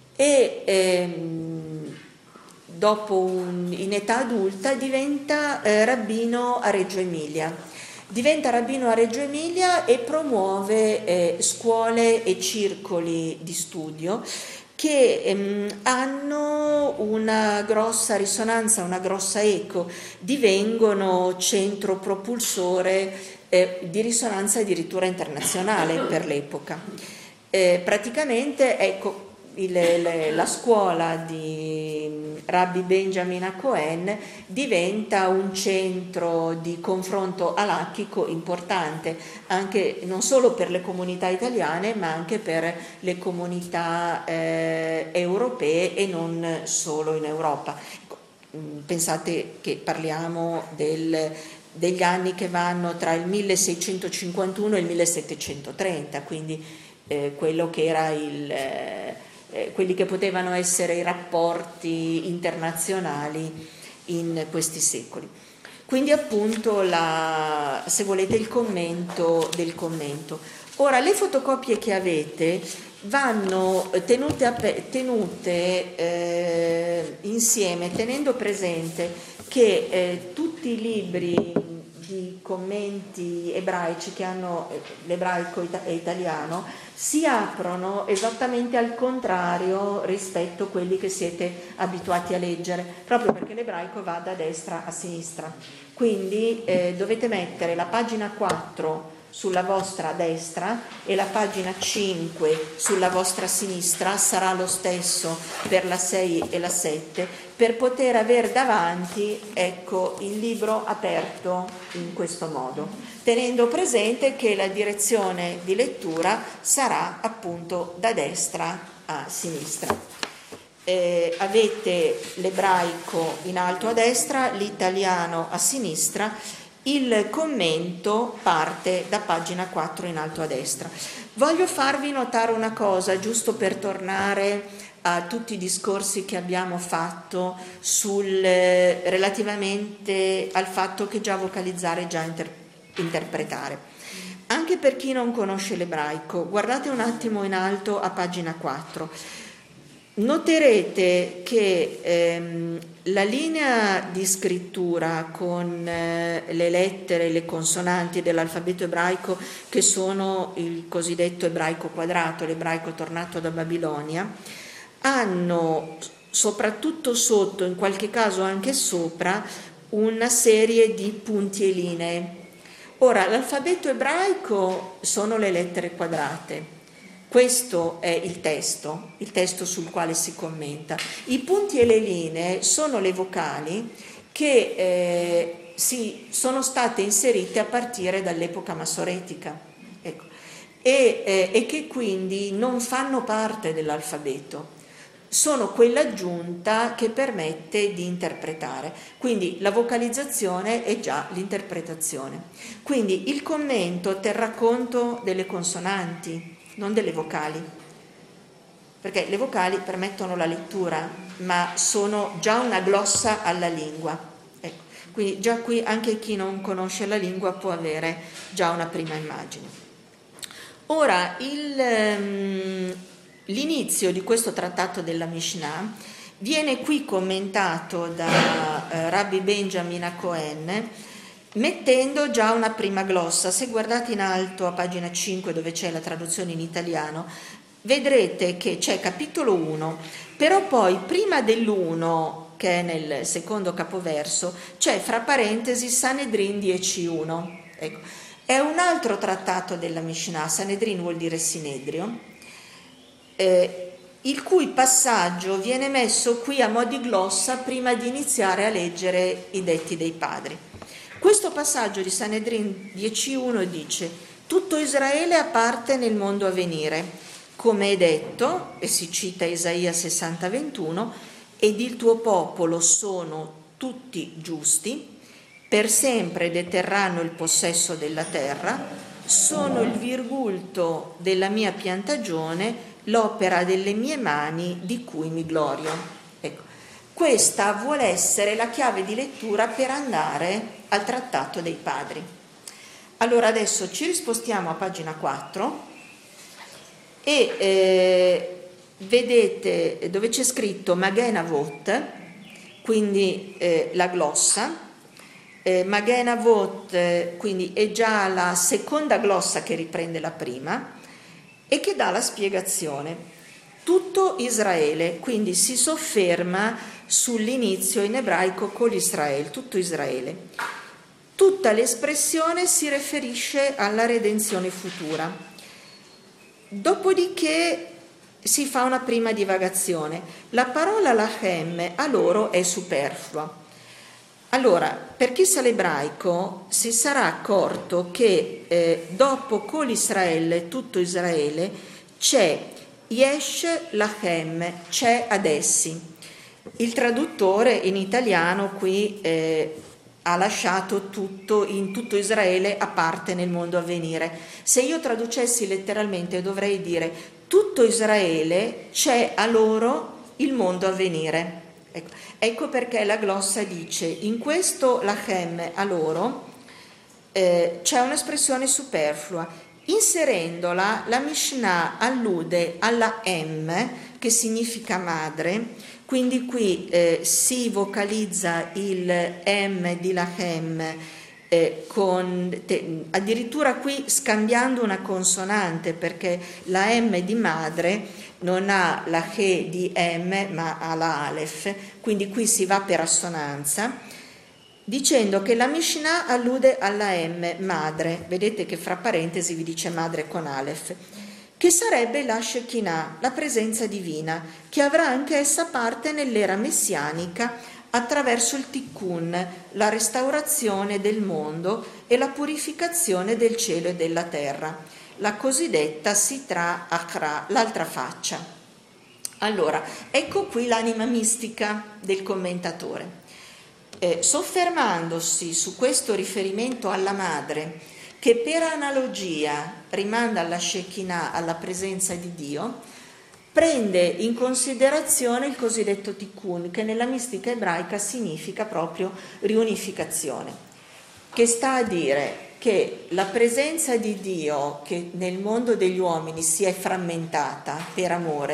e ehm, dopo un, in età adulta diventa eh, rabbino a Reggio Emilia. Diventa rabbino a Reggio Emilia e promuove eh, scuole e circoli di studio che ehm, hanno una grossa risonanza, una grossa eco, divengono centro propulsore eh, di risonanza addirittura internazionale per l'epoca. Eh, praticamente, ecco, Il, le, la scuola di Rabbi Benjamin Cohen diventa un centro di confronto alacchico importante, anche non solo per le comunità italiane ma anche per le comunità eh, europee e non solo in Europa. Pensate che parliamo del, degli anni che vanno tra il milleseicentocinquantuno e il millesettecentotrenta, quindi eh, quello che era il... Eh, Eh, quelli che potevano essere i rapporti internazionali in questi secoli. Quindi appunto, la, se volete, il commento del commento. Ora, le fotocopie che avete vanno tenute, a, tenute eh, insieme, tenendo presente che eh, tutti i libri di commenti ebraici che hanno l'ebraico e italiano si aprono esattamente al contrario rispetto a quelli che siete abituati a leggere, proprio perché l'ebraico va da destra a sinistra. Quindi eh, dovete mettere la pagina quattro sulla vostra destra e la pagina cinque sulla vostra sinistra, sarà lo stesso per la sei e la sette, per poter avere davanti, ecco, il libro aperto in questo modo, tenendo presente che la direzione di lettura sarà appunto da destra a sinistra. Eh, avete l'ebraico in alto a destra, l'italiano a sinistra. Il commento parte da pagina quattro in alto a destra. Voglio farvi notare una cosa, giusto per tornare a tutti i discorsi che abbiamo fatto sul, relativamente al fatto che già vocalizzare è già inter, interpretare. Anche per chi non conosce l'ebraico, guardate un attimo in alto a pagina quattro. noterete che ehm, la linea di scrittura con eh, le lettere e le consonanti dell'alfabeto ebraico, che sono il cosiddetto ebraico quadrato, l'ebraico tornato da Babilonia, hanno soprattutto sotto, in qualche caso anche sopra, una serie di punti e linee. Ora, l'alfabeto ebraico sono le lettere quadrate. Questo è il testo, il testo sul quale si commenta. I punti e le linee sono le vocali che eh, si, sono state inserite a partire dall'epoca massoretica, ecco, e, eh, e che quindi non fanno parte dell'alfabeto. Sono quell'aggiunta che permette di interpretare. Quindi la vocalizzazione è già l'interpretazione. Quindi il commento terrà conto delle consonanti, non delle vocali, perché le vocali permettono la lettura, ma sono già una glossa alla lingua. Ecco, quindi già qui anche chi non conosce la lingua può avere già una prima immagine. Ora, il, um, l'inizio di questo trattato della Mishnah viene qui commentato da uh, Rabbi Benjamin a Cohen, mettendo già una prima glossa. Se guardate in alto a pagina cinque, dove c'è la traduzione in italiano, vedrete che c'è capitolo uno, però poi prima dell'uno, che è nel secondo capoverso, c'è fra parentesi Sanedrin dieci uno. Ecco, è un altro trattato della Mishnah. Sanedrin vuol dire Sinedrio, eh, il cui passaggio viene messo qui a mo' di glossa prima di iniziare a leggere i detti dei padri. Questo passaggio di Sanedrin dieci uno dice: tutto Israele ha parte nel mondo a venire, come è detto, e si cita Isaia sessanta ventuno, ed il tuo popolo sono tutti giusti, per sempre deterranno il possesso della terra, sono il virgulto della mia piantagione, l'opera delle mie mani di cui mi glorio. Ecco, questa vuole essere la chiave di lettura per andare al trattato dei padri. Allora adesso ci rispostiamo a pagina quattro e eh, vedete dove c'è scritto Magen Avot, quindi eh, la glossa. eh, Magen Avot eh, quindi è già la seconda glossa che riprende la prima e che dà la spiegazione. Tutto Israele, quindi si sofferma sull'inizio in ebraico con Israele, tutto Israele. Tutta l'espressione si riferisce alla redenzione futura. Dopodiché si fa una prima divagazione. La parola lachem a loro è superflua. Allora, per chi sa l'ebraico si sarà accorto che eh, dopo Kol Israele, tutto Israele, c'è Yesh lachem, c'è ad essi. Il traduttore in italiano qui eh, ha lasciato tutto in tutto Israele a parte nel mondo a venire. Se io traducessi letteralmente dovrei dire tutto Israele c'è a loro il mondo a venire. Ecco, ecco perché la glossa dice in questo lachem a loro eh, c'è un'espressione superflua. Inserendola, la Mishnah allude alla M, che significa madre, quindi qui eh, si vocalizza il M di lachem eh, con, te, addirittura qui scambiando una consonante, perché la M di madre non ha la He di M ma ha la Aleph, quindi qui si va per assonanza, dicendo che la Mishnah allude alla M, madre, vedete che fra parentesi vi dice madre con Aleph, che sarebbe la Shekinah, la presenza divina, che avrà anche essa parte nell'era messianica attraverso il Tikkun, la restaurazione del mondo e la purificazione del cielo e della terra, la cosiddetta Sitra Achra, l'altra faccia. Allora, ecco qui l'anima mistica del commentatore. Eh, soffermandosi su questo riferimento alla madre, che per analogia rimanda alla Shekinah, alla presenza di Dio, prende in considerazione il cosiddetto Tikkun, che nella mistica ebraica significa proprio riunificazione, che sta a dire che la presenza di Dio, che nel mondo degli uomini si è frammentata per amore,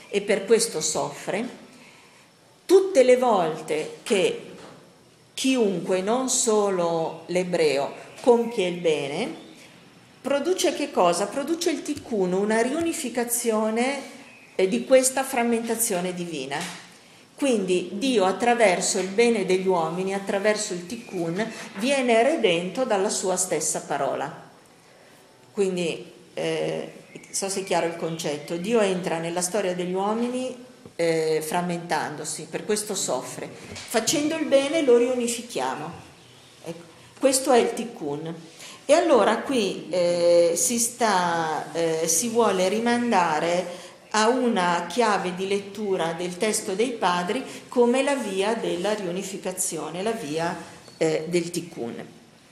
e per questo soffre, tutte le volte che chiunque, non solo l'ebreo, compie il bene, produce che cosa? Produce il tikkun, una riunificazione di questa frammentazione divina. Quindi Dio, attraverso il bene degli uomini, attraverso il tikkun, viene redento dalla sua stessa parola. Quindi, eh, so se è chiaro il concetto, Dio entra nella storia degli uomini eh, frammentandosi, per questo soffre. Facendo il bene lo riunifichiamo. Ecco, questo è il tikkun. E allora qui eh, si, sta, eh, si vuole rimandare a una chiave di lettura del testo dei padri come la via della riunificazione, la via eh, del tikkun.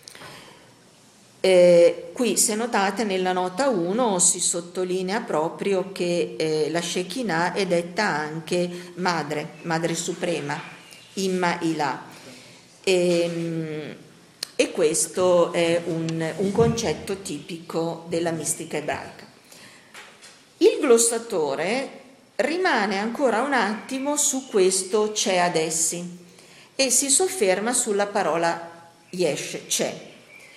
Eh, qui, se notate, nella nota uno si sottolinea proprio che eh, la Shekinah è detta anche madre, madre suprema, Imma Ilah. E, e questo è un, un concetto tipico della mistica ebraica. Il glossatore rimane ancora un attimo su questo c'è ad essi e si sofferma sulla parola yesh, c'è,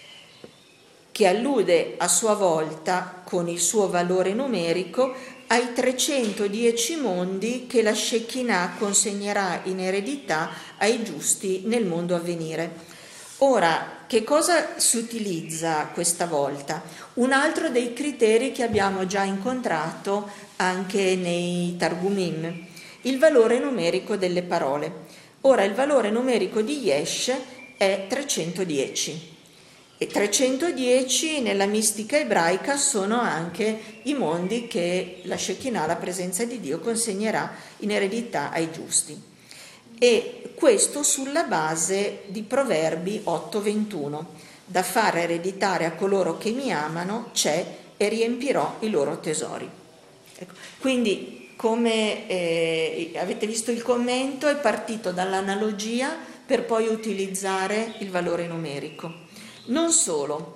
che allude a sua volta, con il suo valore numerico, ai trecentodieci mondi che la Shekinah consegnerà in eredità ai giusti nel mondo a venire. Ora, che cosa si utilizza questa volta? Un altro dei criteri che abbiamo già incontrato anche nei Targumim, il valore numerico delle parole. Ora, il valore numerico di Yesh è trecentodieci. E trecentodieci nella mistica ebraica sono anche i mondi che la Shekinah, la presenza di Dio, consegnerà in eredità ai giusti. E questo sulla base di Proverbi otto ventuno, da fare ereditare a coloro che mi amano c'è e riempirò i loro tesori. Ecco. Quindi, come eh, avete visto il commento, è partito dall'analogia per poi utilizzare il valore numerico. Non solo,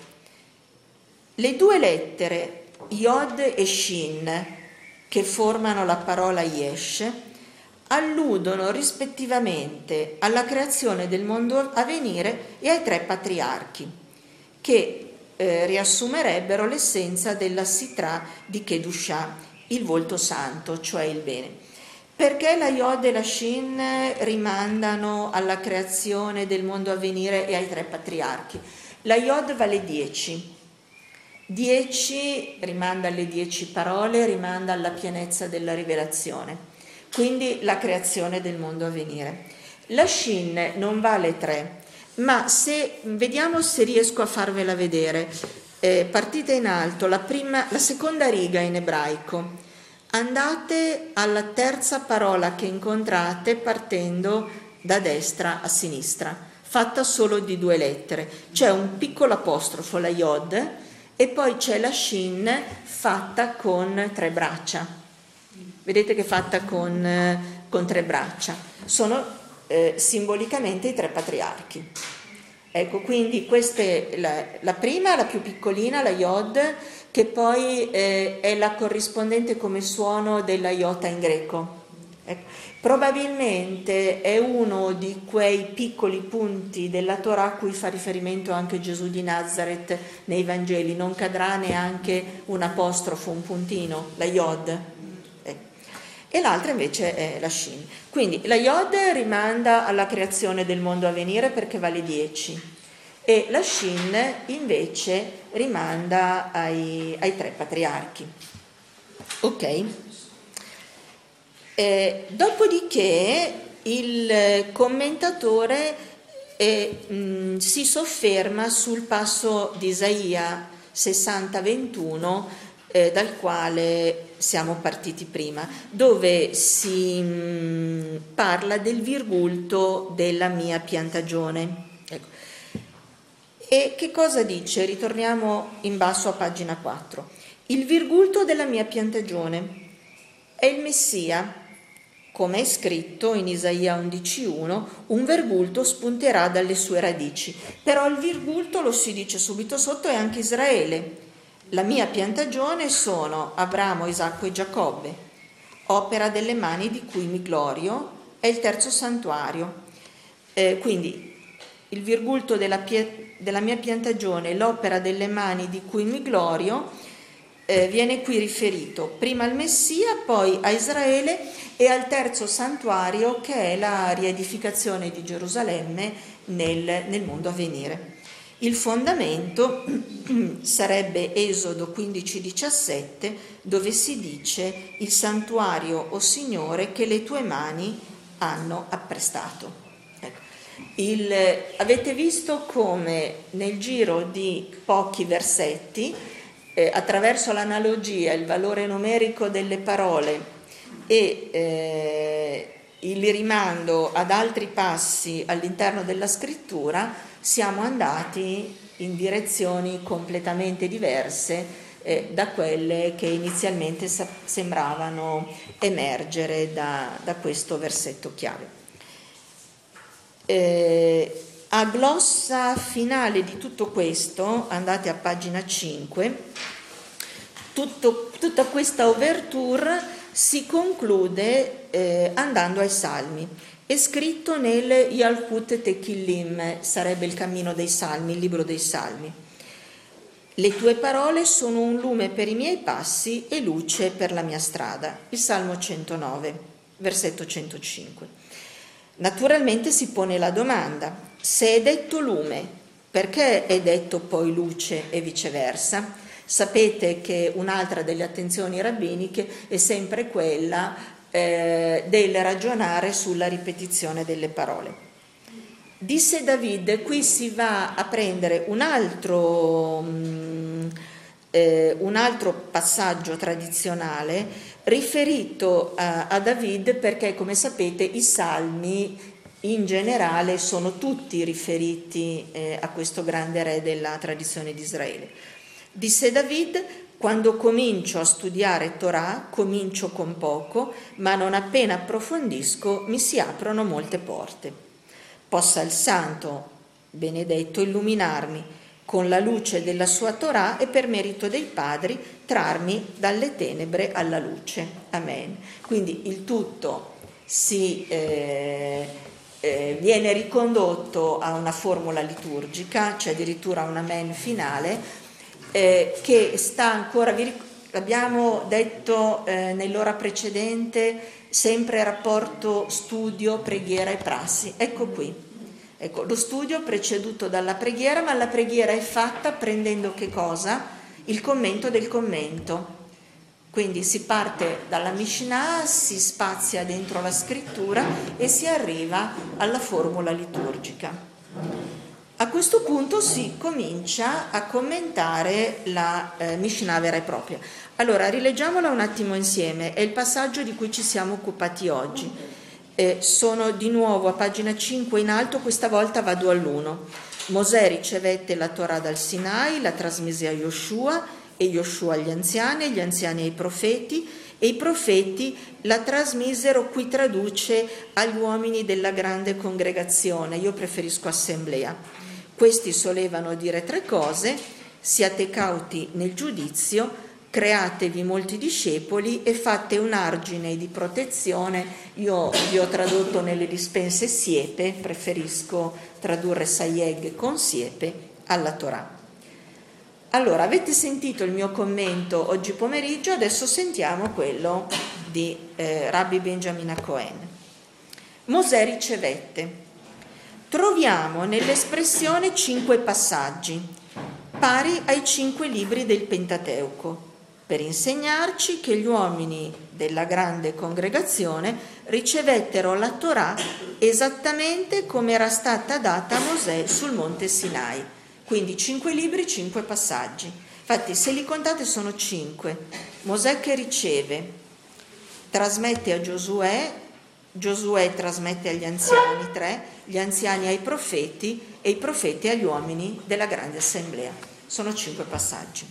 le due lettere Yod e Shin che formano la parola Yesh alludono rispettivamente alla creazione del mondo a venire e ai tre patriarchi, che eh, riassumerebbero l'essenza della Sitra di Kedushah, il volto santo, cioè il bene. Perché la Yod e la Shin rimandano alla creazione del mondo a venire e ai tre patriarchi? La Yod vale dieci. dieci rimanda alle dieci parole, rimanda alla pienezza della rivelazione, quindi la creazione del mondo a venire. La Shin non vale tre, ma se vediamo se riesco a farvela vedere, eh, partite in alto, la, prima, la seconda riga in ebraico, andate alla terza parola che incontrate partendo da destra a sinistra, fatta solo di due lettere. C'è un piccolo apostrofo, la Yod, e poi c'è la Shin fatta con tre braccia. Vedete che è fatta con, con tre braccia. Sono eh, simbolicamente i tre patriarchi. Ecco, quindi questa è la, la prima, la più piccolina, la Yod, che poi eh, è la corrispondente come suono della iota in greco. Ecco. Probabilmente è uno di quei piccoli punti della Torah a cui fa riferimento anche Gesù di Nazareth nei Vangeli, non cadrà neanche un apostrofo, un puntino, la Yod. Ecco. E l'altra invece è la Shin. Quindi la Yod rimanda alla creazione del mondo a venire perché vale dieci e la Shin invece rimanda ai, ai tre patriarchi. Ok? Eh, dopodiché il commentatore eh, mh, si sofferma sul passo di Isaia sessanta ventuno eh, dal quale siamo partiti prima, dove si mh, parla del virgulto della mia piantagione. Ecco. E che cosa dice? Ritorniamo in basso a pagina quattro. Il virgulto della mia piantagione è il Messia. Come è scritto in Isaia undici uno, un virgulto spunterà dalle sue radici. Però il virgulto, lo si dice subito sotto, è anche Israele. La mia piantagione sono Abramo, Isacco e Giacobbe. opera delle mani di cui mi glorio, è il terzo santuario. Eh, quindi il virgulto della, pie- della mia piantagione, l'opera delle mani di cui mi glorio, eh, viene qui riferito prima al Messia, poi a Israele e al terzo santuario, che è la riedificazione di Gerusalemme nel, nel mondo a venire. Il fondamento sarebbe Esodo quindici diciassette, dove si dice: il santuario, o Signore, che le tue mani hanno apprestato. Ecco. Il, avete visto come nel giro di pochi versetti, eh, attraverso l'analogia, il valore numerico delle parole e eh, il rimando ad altri passi all'interno della scrittura, siamo andati in direzioni completamente diverse eh, da quelle che inizialmente sa- sembravano emergere da, da questo versetto chiave. Eh, a glossa finale di tutto questo, andate a pagina cinque, tutto, tutta questa ouverture si conclude eh, andando ai Salmi. È scritto nel Yalkut Tekillim, sarebbe il cammino dei Salmi, il libro dei Salmi. Le tue parole sono un lume per i miei passi e luce per la mia strada. Il Salmo centonove, versetto centocinque. Naturalmente si pone la domanda: se è detto lume, perché è detto poi luce e viceversa? Sapete che un'altra delle attenzioni rabbiniche è sempre quella Eh, del ragionare sulla ripetizione delle parole. Disse David, qui si va a prendere un altro, mh, eh, un altro passaggio tradizionale riferito a, a David, perché come sapete i salmi in generale sono tutti riferiti eh, a questo grande re della tradizione di Israele. Disse David: quando comincio a studiare Torah, comincio con poco, ma non appena approfondisco mi si aprono molte porte. Possa il Santo, benedetto, illuminarmi con la luce della sua Torah e per merito dei padri trarmi dalle tenebre alla luce. Amen. Quindi il tutto si eh, eh, viene ricondotto a una formula liturgica, c'è addirittura un amen finale, Eh, che sta ancora, vi ric- abbiamo detto eh, nell'ora precedente, sempre rapporto studio, preghiera e prassi. Ecco qui, ecco, lo studio preceduto dalla preghiera, ma la preghiera è fatta prendendo che cosa? Il commento del commento. Quindi si parte dalla Mishnah, si spazia dentro la scrittura e si arriva alla formula liturgica. A questo punto si comincia a commentare la eh, Mishnah vera e propria. Allora, rileggiamola un attimo insieme, è il passaggio di cui ci siamo occupati oggi. Eh, sono di nuovo a pagina cinque in alto, questa volta vado all'uno. Mosè ricevette la Torah dal Sinai, la trasmise a Yoshua, e Yoshua agli anziani, e gli anziani ai profeti, e i profeti la trasmisero, qui traduce, agli uomini della grande congregazione, io preferisco assemblea. Questi solevano dire tre cose: siate cauti nel giudizio, createvi molti discepoli e fate un argine di protezione. Io vi ho tradotto nelle dispense siepe, preferisco tradurre sayeg con siepe, alla Torah. Allora, avete sentito il mio commento oggi pomeriggio, adesso sentiamo quello di eh, Rabbi Benjamin Cohen. Mosè ricevette. Troviamo nell'espressione cinque passaggi, pari ai cinque libri del Pentateuco, per insegnarci che gli uomini della grande congregazione ricevettero la Torah esattamente come era stata data a Mosè sul monte Sinai. Quindi cinque libri, cinque passaggi. Infatti, se li contate sono cinque. Mosè che riceve, trasmette a Giosuè, Giosuè trasmette agli anziani, tre, gli anziani ai profeti e i profeti agli uomini della grande assemblea. Sono cinque passaggi.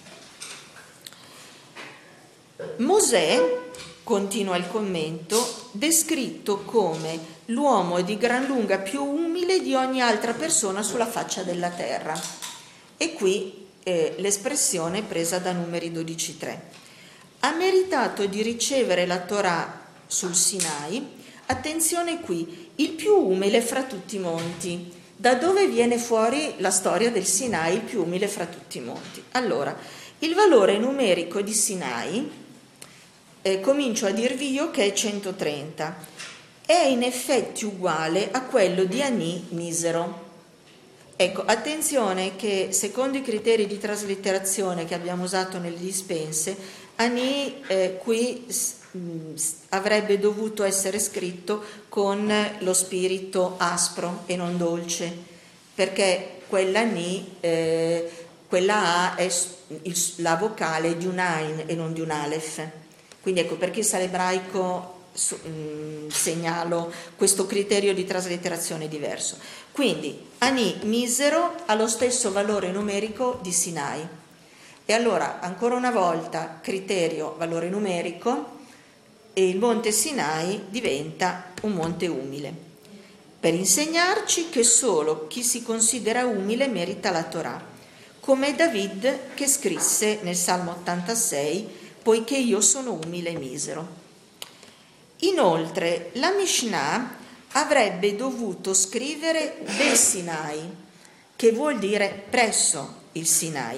Mosè, continua il commento, descritto come l'uomo di gran lunga più umile di ogni altra persona sulla faccia della terra. E qui eh, l'espressione presa da Numeri dodici tre. Ha meritato di ricevere la Torah sul Sinai. Attenzione qui, il più umile fra tutti i monti. Da dove viene fuori la storia del Sinai, il più umile fra tutti i monti? Allora, il valore numerico di Sinai, eh, comincio a dirvi io che è centotrenta, è in effetti uguale a quello di Ani misero. Ecco, attenzione che secondo i criteri di traslitterazione che abbiamo usato nelle dispense, Ani eh, qui mh, avrebbe dovuto essere scritto con lo spirito aspro e non dolce, perché quella Ni, eh, quella A è il, la vocale di un Ain e non di un Aleph. Quindi ecco perché l'ebraico Su, mh, segnalo questo criterio di traslitterazione diverso. Quindi Ani misero ha lo stesso valore numerico di Sinai, e allora ancora una volta criterio valore numerico, e il monte Sinai diventa un monte umile, per insegnarci che solo chi si considera umile merita la Torah, come David che scrisse nel Salmo ottantasei: poiché io sono umile e misero. Inoltre la Mishnah avrebbe dovuto scrivere Be Sinai, che vuol dire presso il Sinai,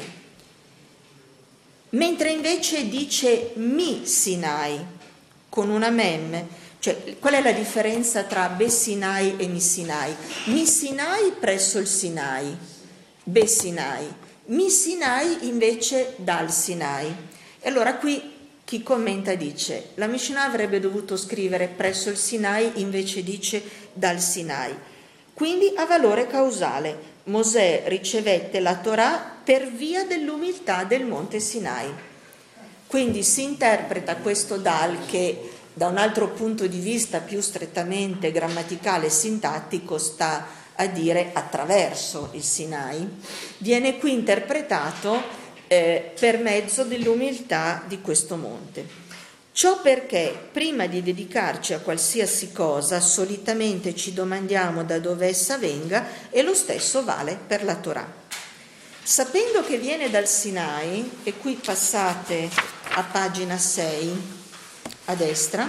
mentre invece dice Mi Sinai con una mem. Cioè, qual è la differenza tra Be Sinai e Mi Sinai? Mi Sinai presso il Sinai, Be Sinai. Mi Sinai invece dal Sinai. E allora qui chi commenta dice, la Mishnah avrebbe dovuto scrivere presso il Sinai, invece dice dal Sinai. Quindi ha valore causale. Mosè ricevette la Torah per via dell'umiltà del monte Sinai. Quindi si interpreta questo dal, che da un altro punto di vista più strettamente grammaticale e sintattico sta a dire attraverso il Sinai, viene qui interpretato Eh, per mezzo dell'umiltà di questo monte. Ciò perché prima di dedicarci a qualsiasi cosa solitamente ci domandiamo da dove essa venga, e lo stesso vale per la Torah. Sapendo che viene dal Sinai, e qui passate a pagina sei a destra,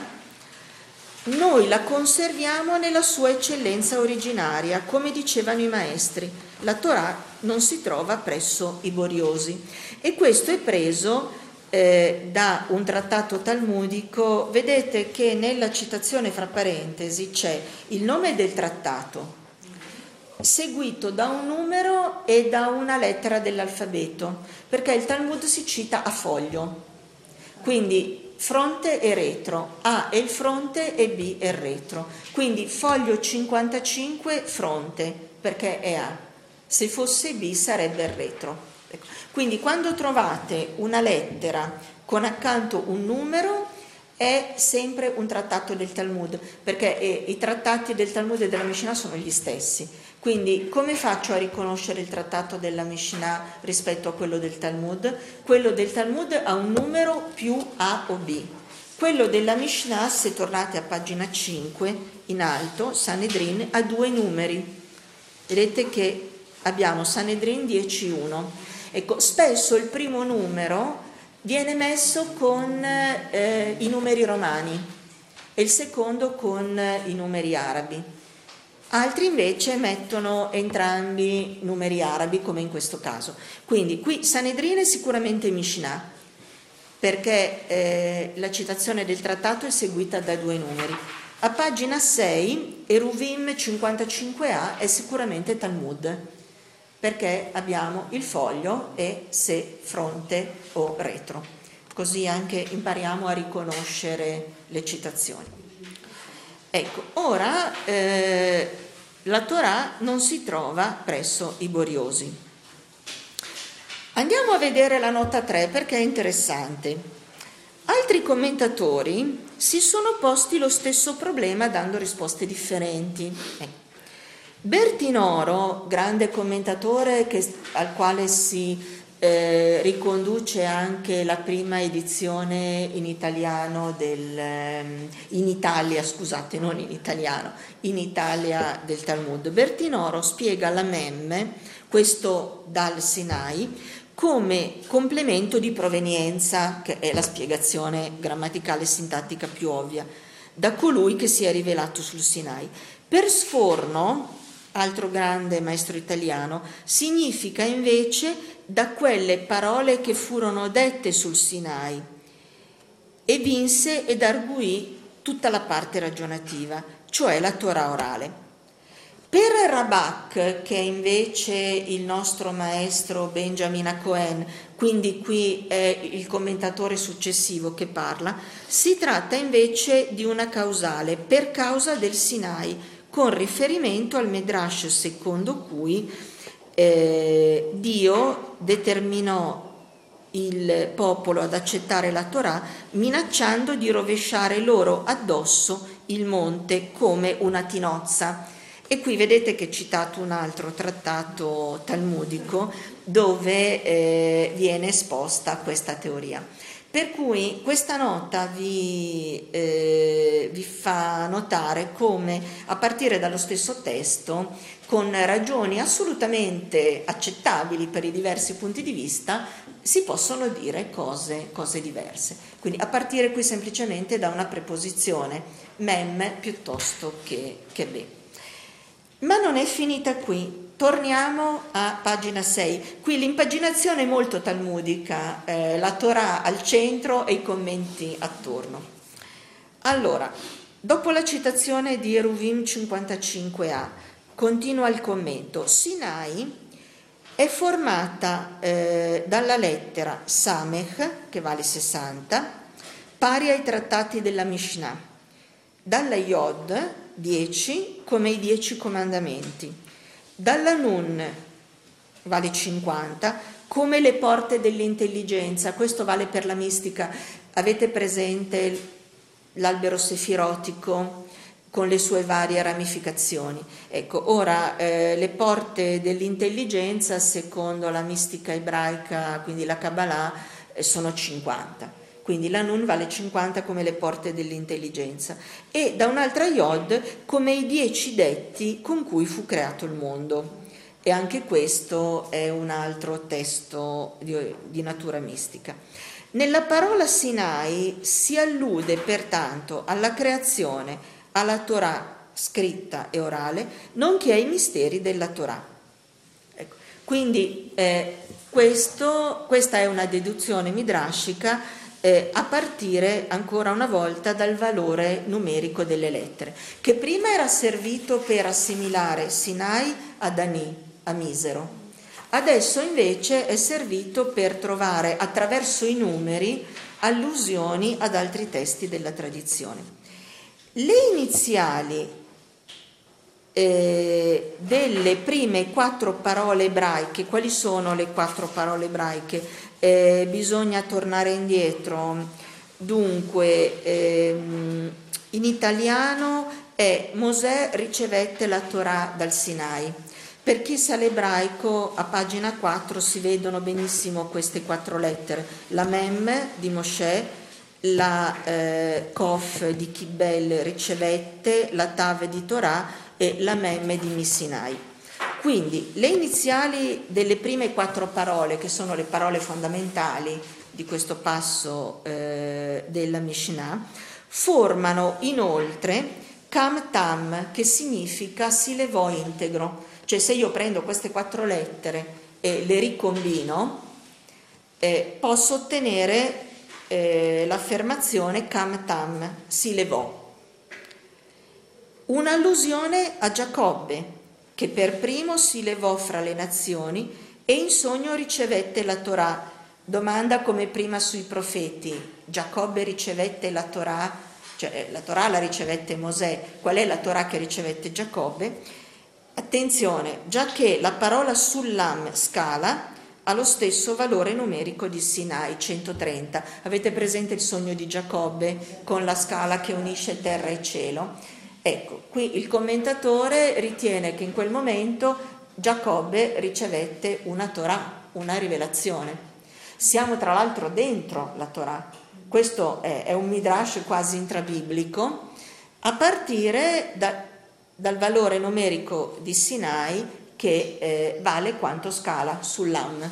noi la conserviamo nella sua eccellenza originaria, come dicevano i maestri. La Torah non si trova presso i boriosi, e questo è preso eh, da un trattato talmudico. Vedete che nella citazione fra parentesi c'è il nome del trattato seguito da un numero e da una lettera dell'alfabeto, perché il Talmud si cita a foglio, quindi fronte e retro, A è il fronte e B è il retro, quindi foglio cinquantacinque fronte perché è A, se fosse B sarebbe il retro. Ecco. Quindi quando trovate una lettera con accanto un numero è sempre un trattato del Talmud, perché eh, i trattati del Talmud e della Mishnah sono gli stessi. Quindi come faccio a riconoscere il trattato della Mishnah rispetto a quello del Talmud? Quello del Talmud ha un numero più A o B. Quello della Mishnah, se tornate a pagina cinque in alto, Sanedrin, ha due numeri. Vedete che abbiamo Sanedrin dieci uno. Ecco, spesso il primo numero viene messo con eh, i numeri romani e il secondo con eh, i numeri arabi. Altri invece mettono entrambi numeri arabi, come in questo caso. Quindi qui Sanedrin è sicuramente Mishnah, perché eh, la citazione del trattato è seguita da due numeri. A pagina sei, Eruvim cinquantacinque A è sicuramente Talmud, perché abbiamo il foglio e se fronte o retro. Così anche impariamo a riconoscere le citazioni. Ecco, ora eh, la Torah non si trova presso i boriosi. Andiamo a vedere la nota tre perché è interessante. Altri commentatori si sono posti lo stesso problema dando risposte differenti. Ecco. Bertinoro, grande commentatore che, al quale si eh, riconduce anche la prima edizione in italiano del, in Italia, scusate, non in italiano, in Italia del Talmud. Bertinoro spiega la memme, questo dal Sinai, come complemento di provenienza, che è la spiegazione grammaticale e sintattica più ovvia. da colui che si è rivelato sul Sinai. Per Sforno, altro grande maestro italiano, significa invece da quelle parole che furono dette sul Sinai, e vinse ed arguì tutta la parte ragionativa, cioè la Torah orale. Per Rabbak, che è invece il nostro maestro Benjamin Cohen, quindi qui è il commentatore successivo che parla, si tratta invece di una causale per causa del Sinai, con riferimento al Midrash secondo cui eh, Dio determinò il popolo ad accettare la Torah minacciando di rovesciare loro addosso il monte come una tinozza. E qui vedete che è citato un altro trattato talmudico dove eh, viene esposta questa teoria. Per cui questa nota vi, eh, vi fa notare come a partire dallo stesso testo, con ragioni assolutamente accettabili per i diversi punti di vista, si possono dire cose, cose diverse. Quindi a partire qui semplicemente da una preposizione mem piuttosto che, che be. Ma non è finita qui, torniamo a pagina sei. Qui l'impaginazione è molto talmudica, eh, la Torah al centro e i commenti attorno. Allora, dopo la citazione di Eruvin cinquantacinque a, continua il commento. Sinai è formata eh, dalla lettera Samech, che vale sessanta, pari ai trattati della Mishnah, dalla Yod, dieci, come i dieci comandamenti, dalla Nun, vale cinquanta, come le porte dell'intelligenza. Questo vale per la mistica. Avete presente l'albero sefirotico con le sue varie ramificazioni? Ecco, ora eh, le porte dell'intelligenza secondo la mistica ebraica, quindi la Kabbalah, eh, sono cinquanta. Quindi la Nun vale cinquanta come le porte dell'intelligenza, e da un'altra Yod come i dieci detti con cui fu creato il mondo. E anche questo è un altro testo di, di natura mistica. Nella parola Sinai si allude pertanto alla creazione, alla Torah scritta e orale, nonché ai misteri della Torah. Ecco. Quindi eh, questo, questa è una deduzione midrashica Eh, a partire ancora una volta dal valore numerico delle lettere, che prima era servito per assimilare Sinai a Dani, a misero. Adesso invece è servito per trovare attraverso i numeri allusioni ad altri testi della tradizione. Le iniziali eh, delle prime quattro parole ebraiche, quali sono le quattro parole ebraiche? Eh, bisogna tornare indietro. Dunque ehm, in italiano è Mosè ricevette la Torah dal Sinai. Per chi sa l'ebraico, a pagina quattro si vedono benissimo queste quattro lettere: la Mem di Mosè, la eh, Kof di Kibbel ricevette, la Tav di Torah e la Mem di Misinai. Quindi le iniziali delle prime quattro parole, che sono le parole fondamentali di questo passo eh, della Mishnah, formano inoltre Kam Tam, che significa si levò integro. Cioè se io prendo queste quattro lettere e le ricombino, eh, posso ottenere eh, l'affermazione Kam Tam, si levò. Un'allusione a Giacobbe, che per primo si levò fra le nazioni e in sogno ricevette la Torah. Domanda come prima sui profeti: Giacobbe ricevette la Torah, cioè la Torah la ricevette Mosè, qual è la Torah che ricevette Giacobbe? Attenzione, già che la parola Sullam, scala, ha lo stesso valore numerico di Sinai, centotrenta. Avete presente il sogno di Giacobbe con la scala che unisce terra e cielo? Ecco, qui il commentatore ritiene che in quel momento Giacobbe ricevette una Torah, una rivelazione. Siamo tra l'altro dentro la Torah. Questo è, è un midrash quasi intrabiblico, a partire da, dal valore numerico di Sinai che eh, vale quanto scala sull'am.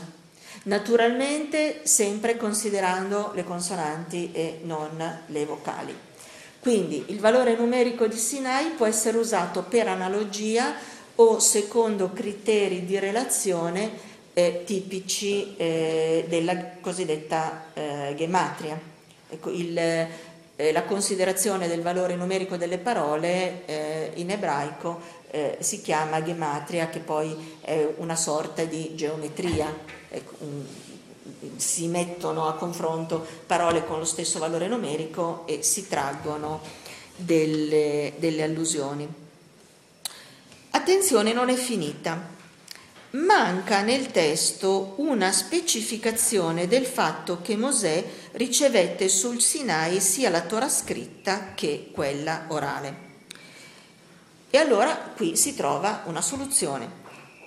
Naturalmente sempre considerando le consonanti e non le vocali. Quindi il valore numerico di Sinai può essere usato per analogia o secondo criteri di relazione eh, tipici eh, della cosiddetta eh, gematria. Ecco, il, eh, la considerazione del valore numerico delle parole eh, in ebraico eh, si chiama gematria, che poi è una sorta di geometria. Ecco, un, si mettono a confronto parole con lo stesso valore numerico e si traggono delle, delle allusioni. Attenzione, non è finita. Manca nel testo una specificazione del fatto che Mosè ricevette sul Sinai sia la Torah scritta che quella orale. E allora qui si trova una soluzione.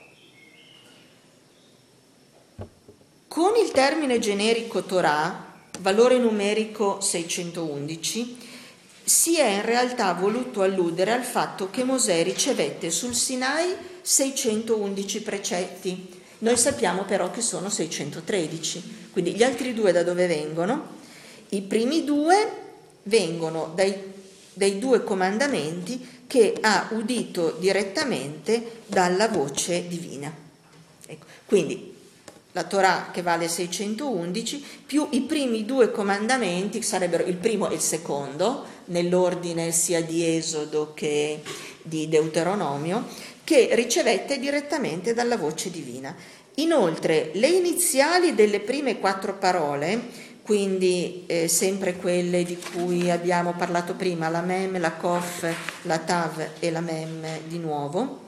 Con il termine generico Torah, valore numerico seicentoundici, si è in realtà voluto alludere al fatto che Mosè ricevette sul Sinai seicentoundici precetti. Noi sappiamo però che sono seicentotredici, quindi gli altri due da dove vengono? I primi due vengono dai, dai due comandamenti che ha udito direttamente dalla voce divina. Ecco, quindi la Torah che vale seicentoundici, più i primi due comandamenti, sarebbero il primo e il secondo, nell'ordine sia di Esodo che di Deuteronomio, che ricevette direttamente dalla voce divina. Inoltre, le iniziali delle prime quattro parole, quindi eh, sempre quelle di cui abbiamo parlato prima, la Mem, la Kof, la Tav e la Mem di nuovo,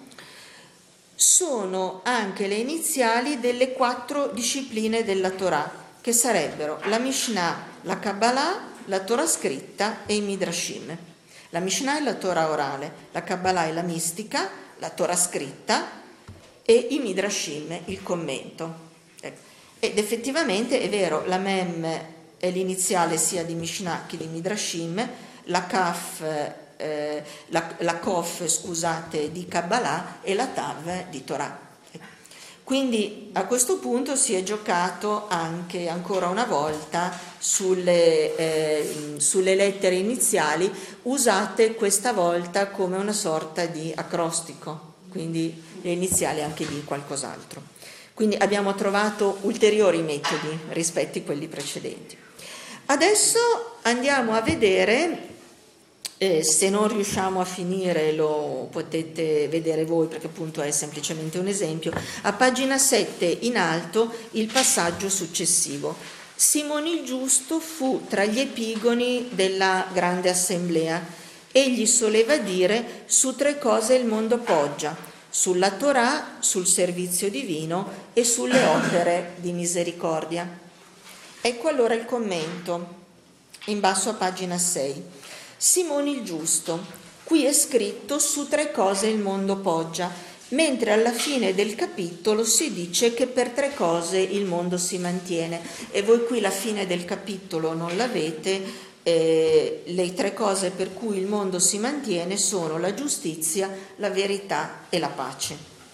sono anche le iniziali delle quattro discipline della Torah, che sarebbero la Mishnah, la Kabbalah, la Torah scritta e i Midrashim. La Mishnah è la Torah orale, la Kabbalah è la mistica, la Torah scritta e i Midrashim, il commento. Ed effettivamente è vero, la Mem è l'iniziale sia di Mishnah che di Midrashim, la Kaf Eh, la, la Kof, scusate, di Kabbalah e la Tav di Torah. Quindi a questo punto si è giocato anche ancora una volta sulle, eh, sulle lettere iniziali, usate questa volta come una sorta di acrostico, quindi le iniziali anche di qualcos'altro. Quindi abbiamo trovato ulteriori metodi rispetto a quelli precedenti. Adesso andiamo a vedere. Eh, se non riusciamo a finire lo potete vedere voi, perché appunto è semplicemente un esempio. A pagina sette in alto il passaggio successivo. Simone il Giusto fu tra gli epigoni della grande assemblea. Egli soleva dire: su tre cose il mondo poggia, sulla Torah, sul servizio divino e sulle opere di misericordia. Ecco allora il commento in basso a pagina sei. Simone il Giusto, qui è scritto su tre cose il mondo poggia, mentre alla fine del capitolo si dice che per tre cose il mondo si mantiene. E voi qui la fine del capitolo non l'avete, eh, le tre cose per cui il mondo si mantiene sono la giustizia, la verità e la pace.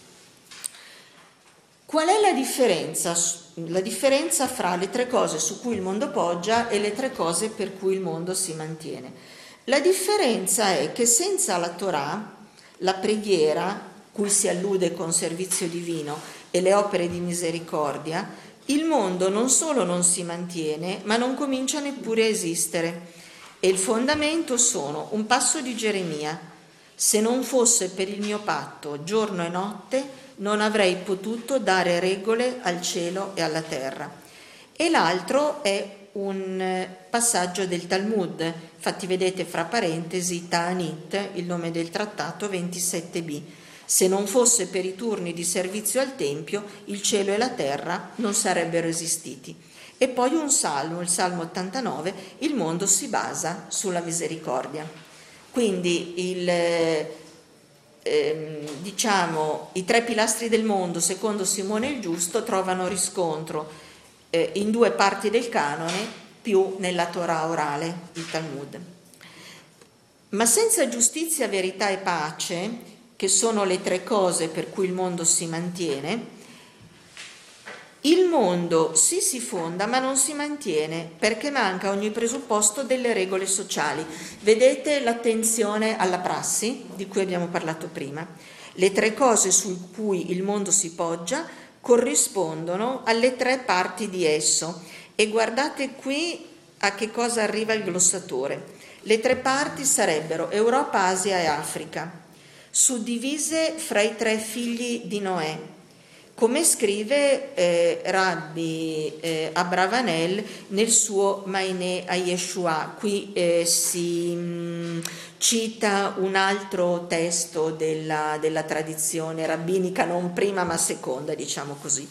Qual è la differenza? La differenza fra le tre cose su cui il mondo poggia e le tre cose per cui il mondo si mantiene? La differenza è che senza la Torah, la preghiera, cui si allude con servizio divino, e le opere di misericordia, il mondo non solo non si mantiene, ma non comincia neppure a esistere. E il fondamento sono un passo di Geremia: se non fosse per il mio patto giorno e notte, non avrei potuto dare regole al cielo e alla terra. E l'altro è un passaggio del Talmud, infatti vedete fra parentesi Ta'anit, il nome del trattato ventisette b. Se non fosse per i turni di servizio al Tempio, il cielo e la terra non sarebbero esistiti. E poi un salmo, il Salmo ottantanove, il mondo si basa sulla misericordia. Quindi il, eh, diciamo, i tre pilastri del mondo, secondo Simone il Giusto, trovano riscontro in due parti del canone più nella Torah orale, il Talmud. Ma senza giustizia, verità e pace, che sono le tre cose per cui il mondo si mantiene, Il mondo sì si fonda ma non si mantiene perché manca ogni presupposto delle regole sociali. Vedete l'attenzione alla prassi di cui abbiamo parlato prima. Le tre cose su cui il mondo si poggia corrispondono alle tre parti di esso e guardate qui a che cosa arriva il glossatore. Le tre parti sarebbero Europa, Asia e Africa, suddivise fra i tre figli di Noè. Come scrive eh, Rabbi eh, Abravanel nel suo Mainé a Yeshua, qui eh, si mh, cita un altro testo della, della tradizione rabbinica, non prima ma seconda, diciamo così,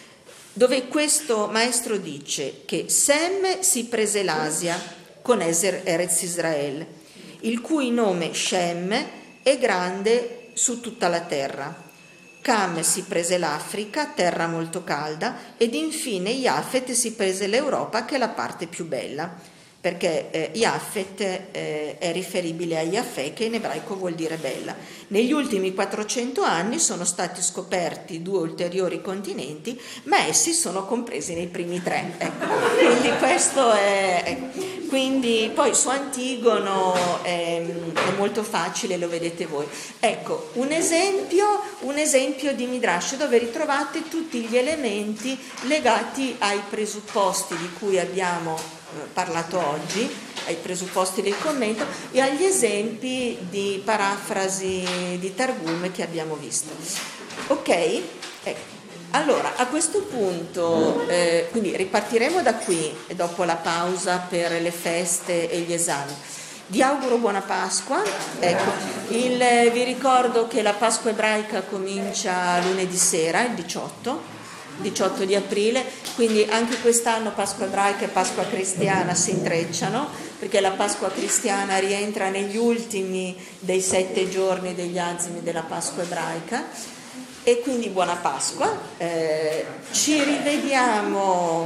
dove questo maestro dice che Sem si prese l'Asia con Ezer Erez Israel, il cui nome Shem è grande su tutta la terra. Cam si prese l'Africa, terra molto calda, ed infine Iafet si prese l'Europa, che è la parte più bella, perché eh, Iafet eh, è riferibile a Iafè, che in ebraico vuol dire bella. Negli ultimi quattrocento anni sono stati scoperti due ulteriori continenti, ma essi sono compresi nei primi tre. Ecco. Quindi questo è... Ecco. Quindi poi su Antigono è, è molto facile, lo vedete voi. Ecco, un esempio, un esempio di Midrash dove ritrovate tutti gli elementi legati ai presupposti di cui abbiamo eh, parlato oggi, ai presupposti del commento e agli esempi di parafrasi di Targum che abbiamo visto. Ok? Ecco. Allora, a questo punto, eh, quindi ripartiremo da qui, dopo la pausa per le feste e gli esami. Vi auguro buona Pasqua. Ecco, il, vi ricordo che la Pasqua ebraica comincia lunedì sera, il diciotto, diciotto di aprile, quindi anche quest'anno Pasqua ebraica e Pasqua cristiana si intrecciano, perché la Pasqua cristiana rientra negli ultimi dei sette giorni degli azimi della Pasqua ebraica. E quindi buona Pasqua, eh, ci rivediamo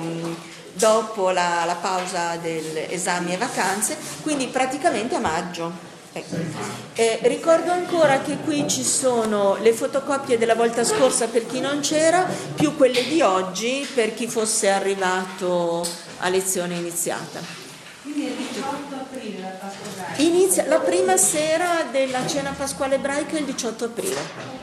dopo la, la pausa degli esami e vacanze, quindi praticamente a maggio. Ecco. Eh, ricordo ancora che qui ci sono le fotocopie della volta scorsa per chi non c'era, più quelle di oggi per chi fosse arrivato a lezione iniziata. Quindi il diciotto aprile la Pasqua ebraica? Inizia la prima sera della cena pasquale ebraica il diciotto aprile.